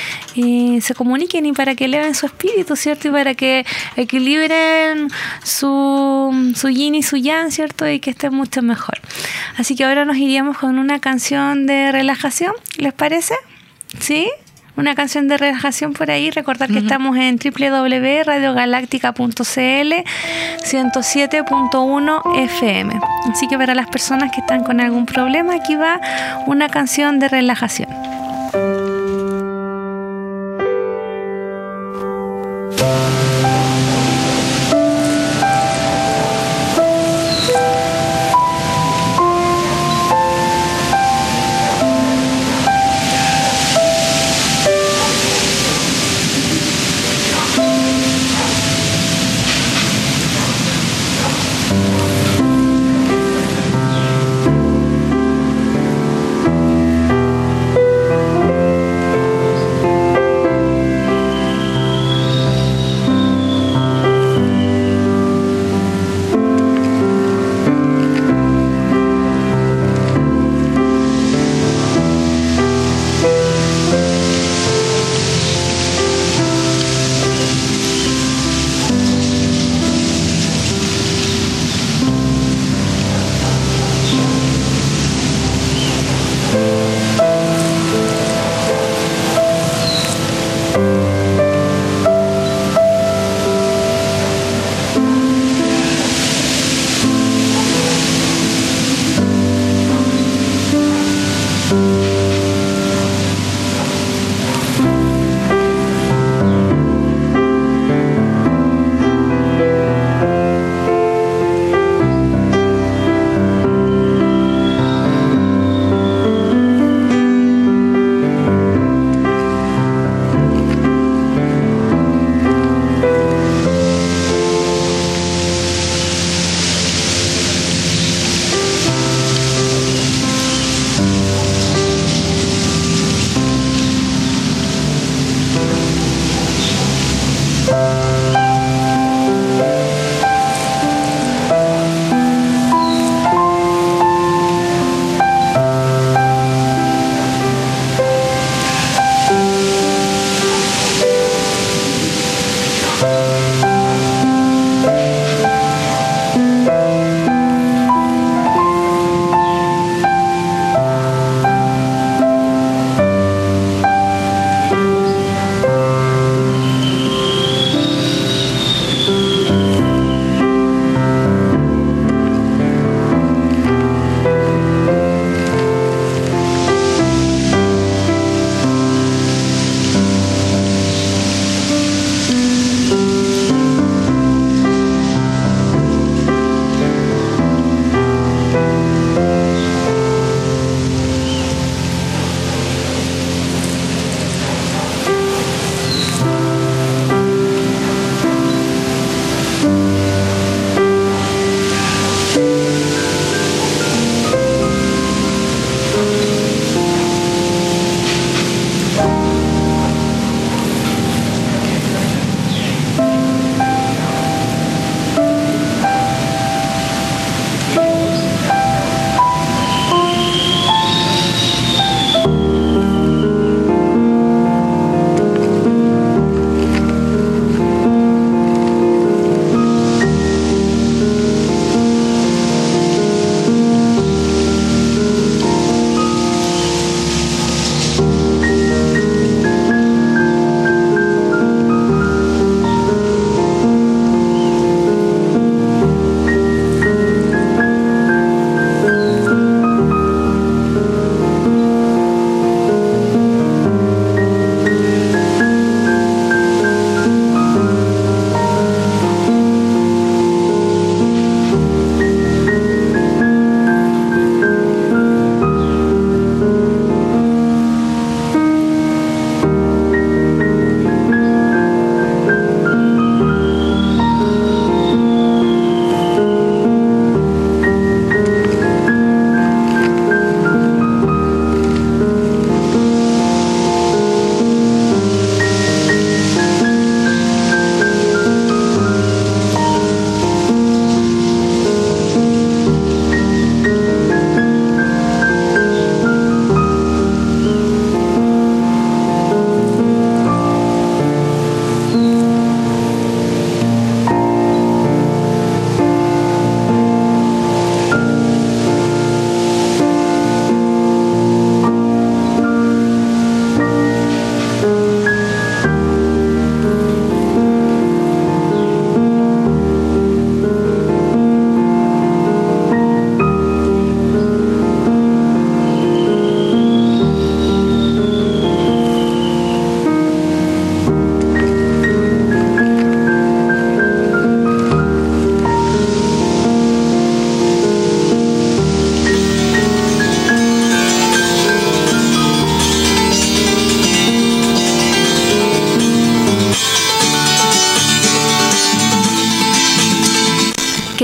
y se comuniquen, y para que eleven su espíritu, ¿cierto?, y para que equilibren su, su yin y su yang, ¿cierto?, y que estén mucho mejor. Así que ahora nos iríamos con una canción de relajación, ¿les parece? ¿Sí? Una canción de relajación por ahí. Recordar que uh-huh. estamos en doble u doble u doble u punto radio galáctica punto c l, ciento siete punto uno F M. Así que para las personas que están con algún problema, aquí va una canción de relajación.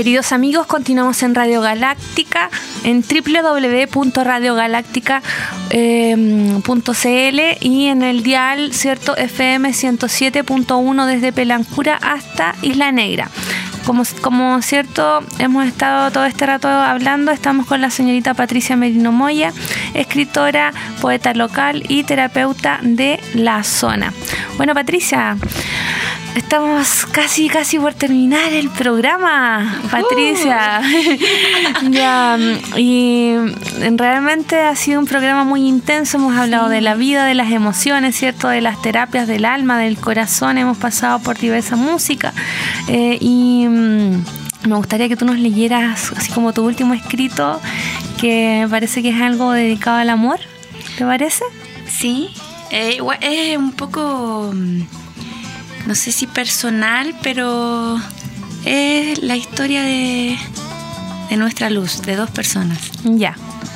Queridos amigos, continuamos en Radio Galáctica, en doble u doble u doble u punto radio galáctica punto c l y en el dial, cierto, F M ciento siete punto uno desde Pelancura hasta Isla Negra. Como, como cierto, hemos estado todo este rato hablando, estamos con la señorita Patricia Merino Moya, escritora, poeta local y terapeuta de la zona. Bueno, Patricia, estamos casi, casi por terminar el programa, Patricia. Uh. Ya, y realmente ha sido un programa muy intenso. Hemos hablado sí. de la vida, de las emociones, ¿cierto? De las terapias del alma, del corazón. Hemos pasado por diversa música. Eh, y mm, me gustaría que tú nos leyeras, así como tu último escrito, que me parece que es algo dedicado al amor. ¿Te parece? Sí. Eh, es un poco... no sé si personal, pero es la historia de, de nuestra luz, de dos personas. Ya.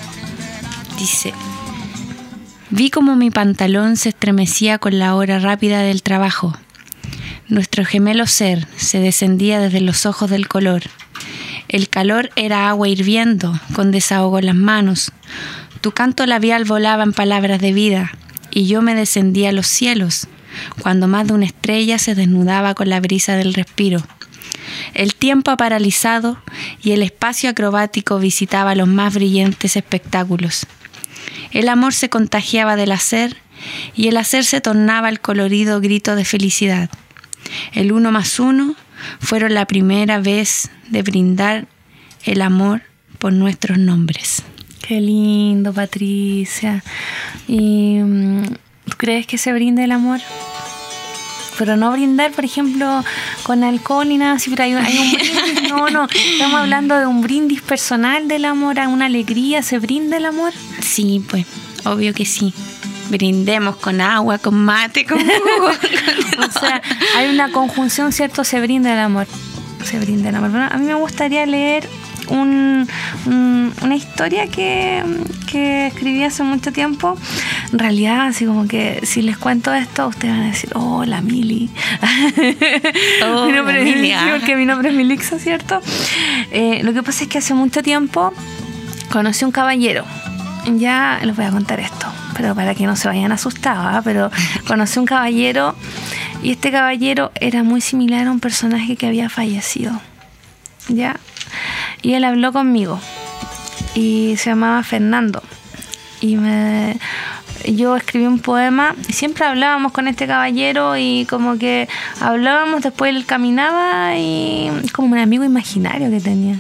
Dice: vi como mi pantalón se estremecía con la hora rápida del trabajo. Nuestro gemelo ser se descendía desde los ojos del color. El calor era agua hirviendo, con desahogo en las manos. Tu canto labial volaba en palabras de vida, y yo me descendía a los cielos, cuando más de una estrella se desnudaba con la brisa del respiro. El tiempo ha paralizado y el espacio acrobático visitaba los más brillantes espectáculos. El amor se contagiaba del hacer y el hacer se tornaba el colorido grito de felicidad. El uno más uno fueron la primera vez de brindar el amor por nuestros nombres. Qué lindo, Patricia. Y... ¿tú crees que se brinde el amor? Pero no brindar, por ejemplo, con alcohol ni nada así, pero hay, hay un brindis. No, no, estamos hablando de un brindis personal del amor, a una alegría. ¿Se brinda el amor? Sí, pues, obvio que sí. Brindemos con agua, con mate, con jugo. O sea, hay una conjunción, ¿cierto? Se brinda el amor. Se brinda el amor. Bueno, a mí me gustaría leer Un, un, una historia que, que escribí hace mucho tiempo. En realidad, así como que si les cuento esto, ustedes van a decir: oh, la Mili. Oh, mi nombre es Mili, porque mi nombre es Milixa, ¿cierto? Eh, lo que pasa es que hace mucho tiempo conocí un caballero. Ya les voy a contar esto, pero para que no se vayan asustados, ¿eh? Pero conocí un caballero, y este caballero era muy similar a un personaje que había fallecido. ¿Ya? Y él habló conmigo y se llamaba Fernando, y me, yo escribí un poema y siempre hablábamos con este caballero, y como que hablábamos, después él caminaba, y como un amigo imaginario que tenía.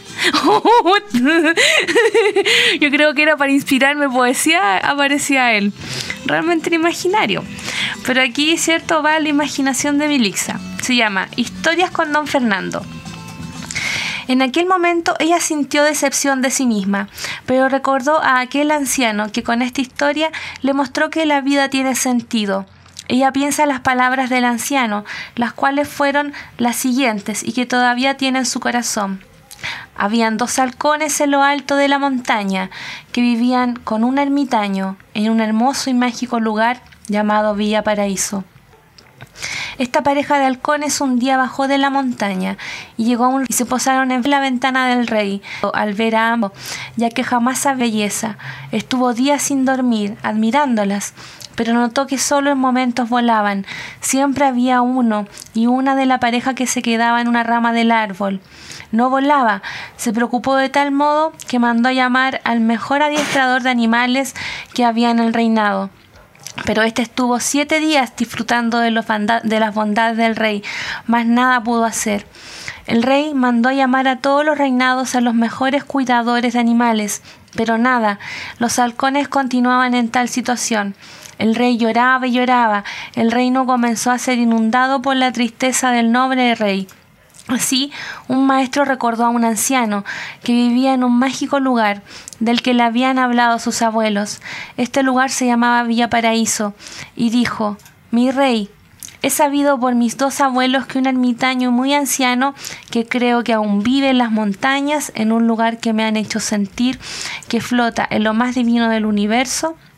Yo creo que era para inspirarme poesía, aparecía él. Realmente era imaginario, pero aquí, cierto, va la imaginación de Milixa. Se llama Historias con Don Fernando. En aquel momento ella sintió decepción de sí misma, pero recordó a aquel anciano que con esta historia le mostró que la vida tiene sentido. Ella piensa las palabras del anciano, las cuales fueron las siguientes y que todavía tiene en su corazón. Habían dos halcones en lo alto de la montaña que vivían con un ermitaño en un hermoso y mágico lugar llamado Villa Paraíso. Esta pareja de halcones un día bajó de la montaña y llegó a un, y se posaron en la ventana del rey. Al ver a ambos, ya que jamás sabía belleza, estuvo días sin dormir, admirándolas, pero notó que solo en momentos volaban. Siempre había uno y una de la pareja que se quedaba en una rama del árbol. No volaba. Se preocupó de tal modo que mandó a llamar al mejor adiestrador de animales que había en el reinado. Pero este estuvo siete días disfrutando de, los banda- de las bondades del rey, mas nada pudo hacer. El rey mandó a llamar a todos los reinados a los mejores cuidadores de animales, pero nada, los halcones continuaban en tal situación. El rey lloraba y lloraba, el reino comenzó a ser inundado por la tristeza del noble rey. Así, un maestro recordó a un anciano que vivía en un mágico lugar del que le habían hablado sus abuelos. Este lugar se llamaba Villa Paraíso, y dijo: «Mi rey, he sabido por mis dos abuelos que un ermitaño muy anciano, que creo que aún vive en las montañas, en un lugar que me han hecho sentir que flota en lo más divino del universo,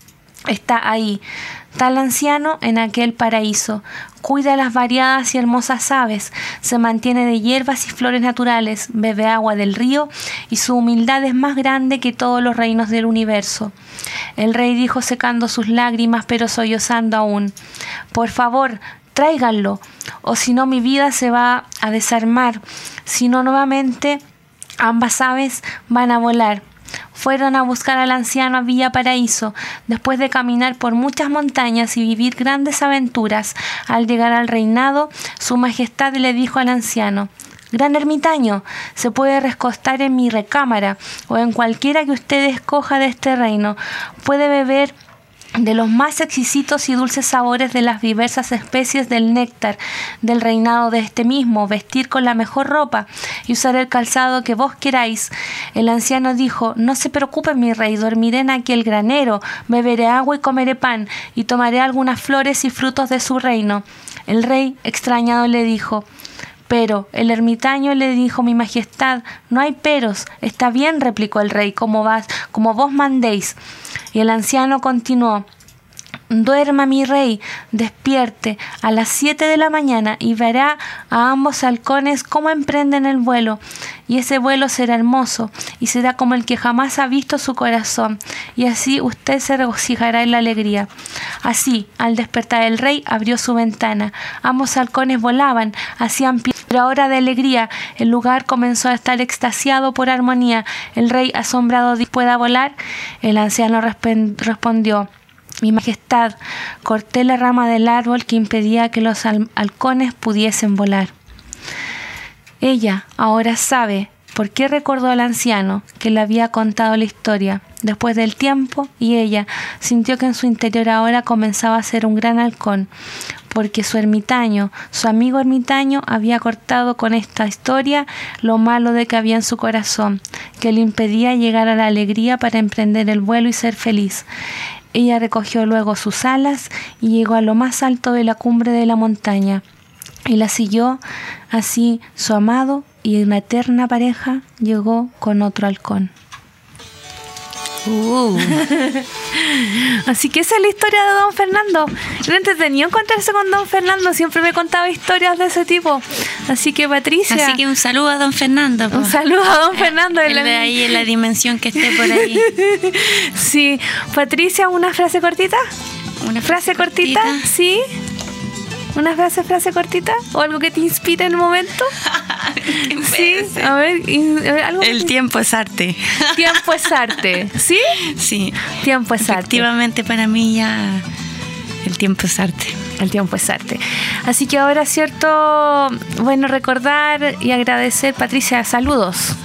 está ahí. Tal anciano en aquel paraíso. Cuida las variadas y hermosas aves, se mantiene de hierbas y flores naturales, bebe agua del río y su humildad es más grande que todos los reinos del universo. El rey dijo secando sus lágrimas pero sollozando aún: por favor, tráiganlo, o si no mi vida se va a desarmar, si no nuevamente ambas aves van a volar. Fueron a buscar al anciano a Villa Paraíso. Después de caminar por muchas montañas y vivir grandes aventuras, al llegar al reinado, su majestad le dijo al anciano: gran ermitaño, se puede recostar en mi recámara o en cualquiera que usted escoja de este reino. Puede beber de los más exquisitos y dulces sabores de las diversas especies del néctar del reinado de este mismo, vestir con la mejor ropa y usar el calzado que vos queráis. El anciano dijo: no se preocupe, mi rey, dormiré en aquel granero, beberé agua y comeré pan, y tomaré algunas flores y frutos de su reino. El rey, extrañado, le dijo: pero el ermitaño le dijo: mi majestad, no hay peros. Está bien, replicó el rey, como, vas, como vos mandéis. Y el anciano continuó: duerma, mi rey, despierte a las siete de la mañana y verá a ambos halcones cómo emprenden el vuelo. Y ese vuelo será hermoso y será como el que jamás ha visto su corazón. Y así usted se regocijará en la alegría. Así, al despertar el rey, abrió su ventana. Ambos halcones volaban, hacían pie. Pero ahora de alegría, el lugar comenzó a estar extasiado por armonía. El rey, asombrado, dijo: ¿pueda volar? El anciano resp- respondió: mi majestad, corté la rama del árbol que impedía que los hal- halcones pudiesen volar. Ella ahora sabe por qué recordó al anciano que le había contado la historia después del tiempo, y ella sintió que en su interior ahora comenzaba a ser un gran halcón, porque su ermitaño, su amigo ermitaño, había cortado con esta historia lo malo de que había en su corazón, que le impedía llegar a la alegría para emprender el vuelo y ser feliz. Ella recogió luego sus alas y llegó a lo más alto de la cumbre de la montaña, y la siguió. Así su amado y una eterna pareja llegó con otro halcón. Uh. Así que esa es la historia de Don Fernando. Era entretenido encontrarse con Don Fernando. Siempre me contaba historias de ese tipo. Así que, Patricia, así que un saludo a Don Fernando, po. Un saludo a Don Fernando. Él de ahí, en la dimensión que esté por ahí. Sí. Patricia, ¿una frase cortita? ¿Una frase, frase cortita? cortita? Sí. ¿Una frase, frase cortita? ¿O algo que te inspire en el momento? Sí, a ver, in, a ver algo. El te... tiempo es arte. Tiempo es arte, ¿sí? Sí. Tiempo es arte. Efectivamente, para mí ya el tiempo es arte. El tiempo es arte. Así que ahora, cierto, bueno, recordar y agradecer. Patricia, saludos.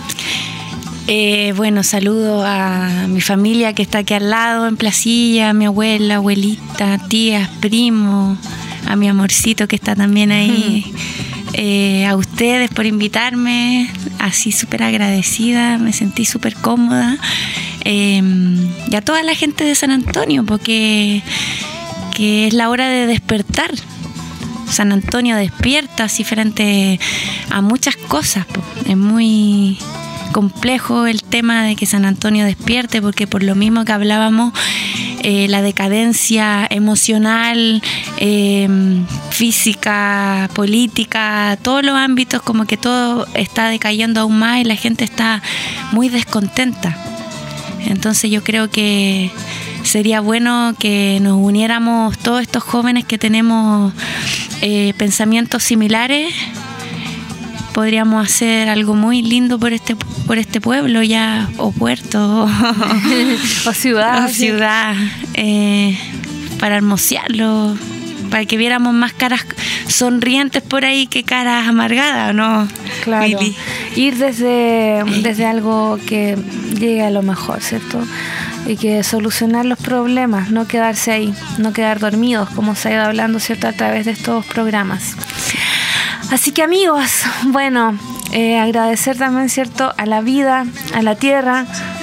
Eh, bueno, saludo a mi familia que está aquí al lado, en Placilla, a mi abuela, abuelita, tías, primos, a mi amorcito que está también ahí. Eh, a ustedes por invitarme, así súper agradecida, me sentí súper cómoda. Eh, y a toda la gente de San Antonio, porque que es la hora de despertar. San Antonio despierta así frente a muchas cosas, po. Es muy complejo el tema de que San Antonio despierte, porque por lo mismo que hablábamos, eh, la decadencia emocional, eh, física, política, todos los ámbitos, como que todo está decayendo aún más y la gente está muy descontenta. Entonces yo creo que sería bueno que nos uniéramos todos estos jóvenes que tenemos eh, pensamientos similares. Podríamos hacer algo muy lindo por este por este pueblo ya, o puerto, o ciudad, o ciudad eh, para hermosearlo, para que viéramos más caras sonrientes por ahí que caras amargadas, ¿no? Claro. Mili. Ir desde, desde algo que llegue a lo mejor, ¿cierto? Y que solucionar los problemas, no quedarse ahí, no quedar dormidos, como se ha ido hablando, ¿cierto?, a través de estos programas. Así que, amigos, bueno, eh, agradecer también, ¿cierto?, a la vida, a la tierra.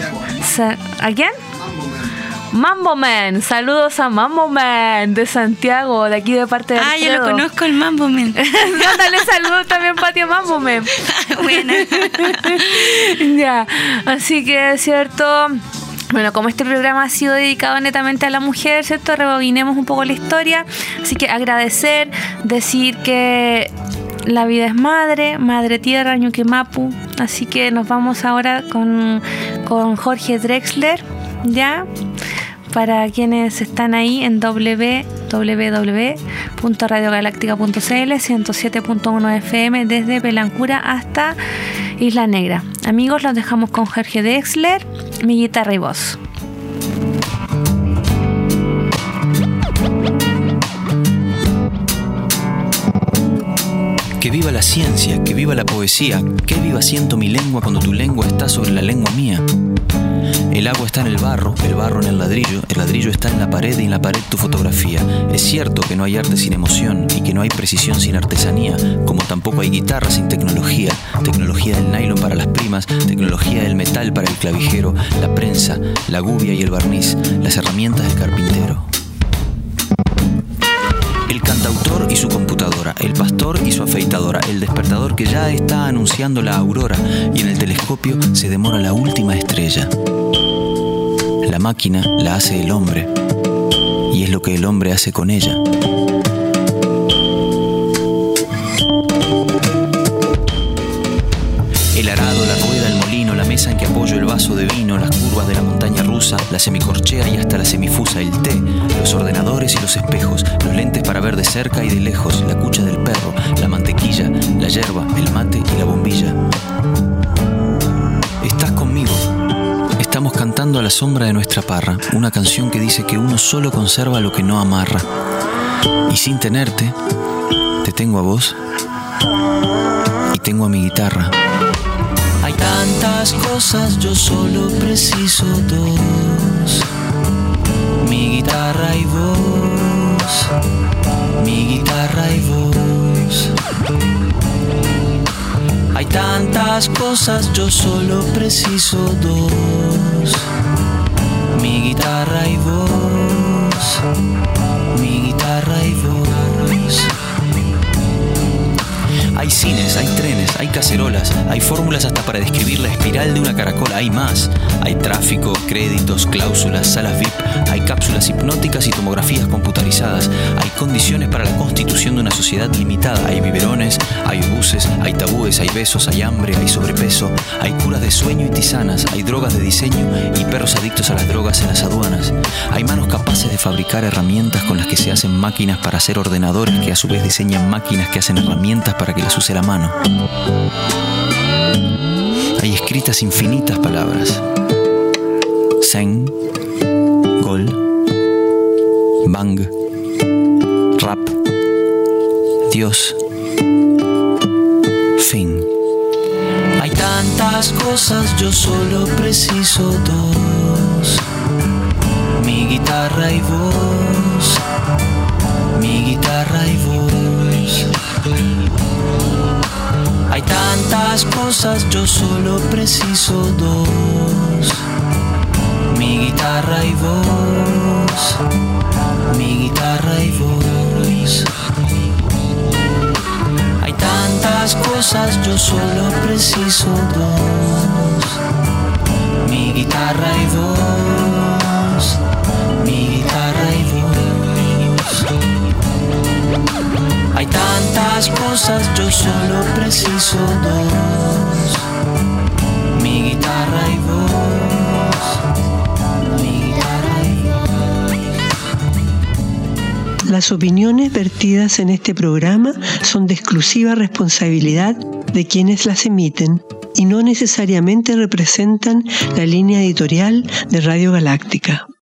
¿A quién? Mambo Man, saludos a Mambo Man de Santiago, de aquí de parte de Ah, Alfredo. yo lo conozco, el Mambo Man. Mándale saludos también, Pati, a Mambo Man. Buena. Ya, así que es cierto, Bueno, como este programa ha sido dedicado netamente a la mujer, ¿cierto? Rebobinemos un poco la historia. Así que agradecer, decir que la vida es madre, madre tierra, Ñuque Mapu. Así que nos vamos ahora con, con Jorge Drexler, ¿ya? Para quienes están ahí en doble u doble u doble u punto radio galáctica punto c l, ciento siete punto uno F M desde Pelancura hasta Isla Negra. Amigos, los dejamos con Jorge Drexler, Mi guitarra y voz. Que viva la ciencia, que viva la poesía, que viva siento mi lengua cuando tu lengua está sobre la lengua mía. El agua está en el barro, el barro en el ladrillo, el ladrillo está en la pared y en la pared tu fotografía. Es cierto que no hay arte sin emoción y que no hay precisión sin artesanía, como tampoco hay guitarra sin tecnología, tecnología del nylon para las primas, tecnología del metal para el clavijero, la prensa, la gubia y el barniz, las herramientas del carpintero. El cantautor y su computadora, el pastor y su afeitadora, el despertador que ya está anunciando la aurora y en el telescopio se demora la última estrella. La máquina la hace el hombre y es lo que el hombre hace con ella. El arado, la rueda, el molino, la mesa en que apoyo el vaso de vino, las curvas de la montaña rusa, la semicorchea y hasta la semifusa, el té, los ordenadores y los espejos, los lentes para ver de cerca y de lejos, la cucha del perro, la mantequilla, la yerba, el mate y la bombilla. Estás conmigo. Estamos cantando a la sombra de nuestra parra, una canción que dice que uno solo conserva lo que no amarra. Y sin tenerte, te tengo a vos y tengo a mi guitarra. Hay tantas cosas, yo solo preciso dos. Mi guitarra y vos, mi guitarra y vos. Hay tantas cosas, yo solo preciso dos. Mi guitarra y vos, mi guitarra y vos. Hay cines, hay trenes, hay cacerolas, hay fórmulas hasta para describir la espiral de una caracola, hay más. Hay tráfico, créditos, cláusulas, salas V I P, hay cápsulas hipnóticas y tomografías computarizadas, hay condiciones para la constitución de una sociedad limitada, hay biberones, hay obuses, hay tabúes, hay besos, hay hambre, hay sobrepeso, hay curas de sueño y tisanas, hay drogas de diseño y perros adictos a las drogas en las aduanas. Hay manos capaces de fabricar herramientas con las que se hacen máquinas para hacer ordenadores que a su vez diseñan máquinas que hacen herramientas para que las use la mano. Hay escritas infinitas palabras. Zen, gol, bang, rap, Dios, fin. Hay tantas cosas, yo solo preciso dos. Mi guitarra y vos, mi guitarra y vos. Hay tantas cosas, yo solo preciso dos. Mi guitarra y vos, mi guitarra y vos. Hay tantas cosas, yo solo preciso dos. Mi guitarra y vos, mi guitarra y vos. Hay tantas cosas, yo solo preciso dos. Mi guitarra y vos, mi guitarra y vos. Las opiniones vertidas en este programa son de exclusiva responsabilidad de quienes las emiten y no necesariamente representan la línea editorial de Radio Galáctica.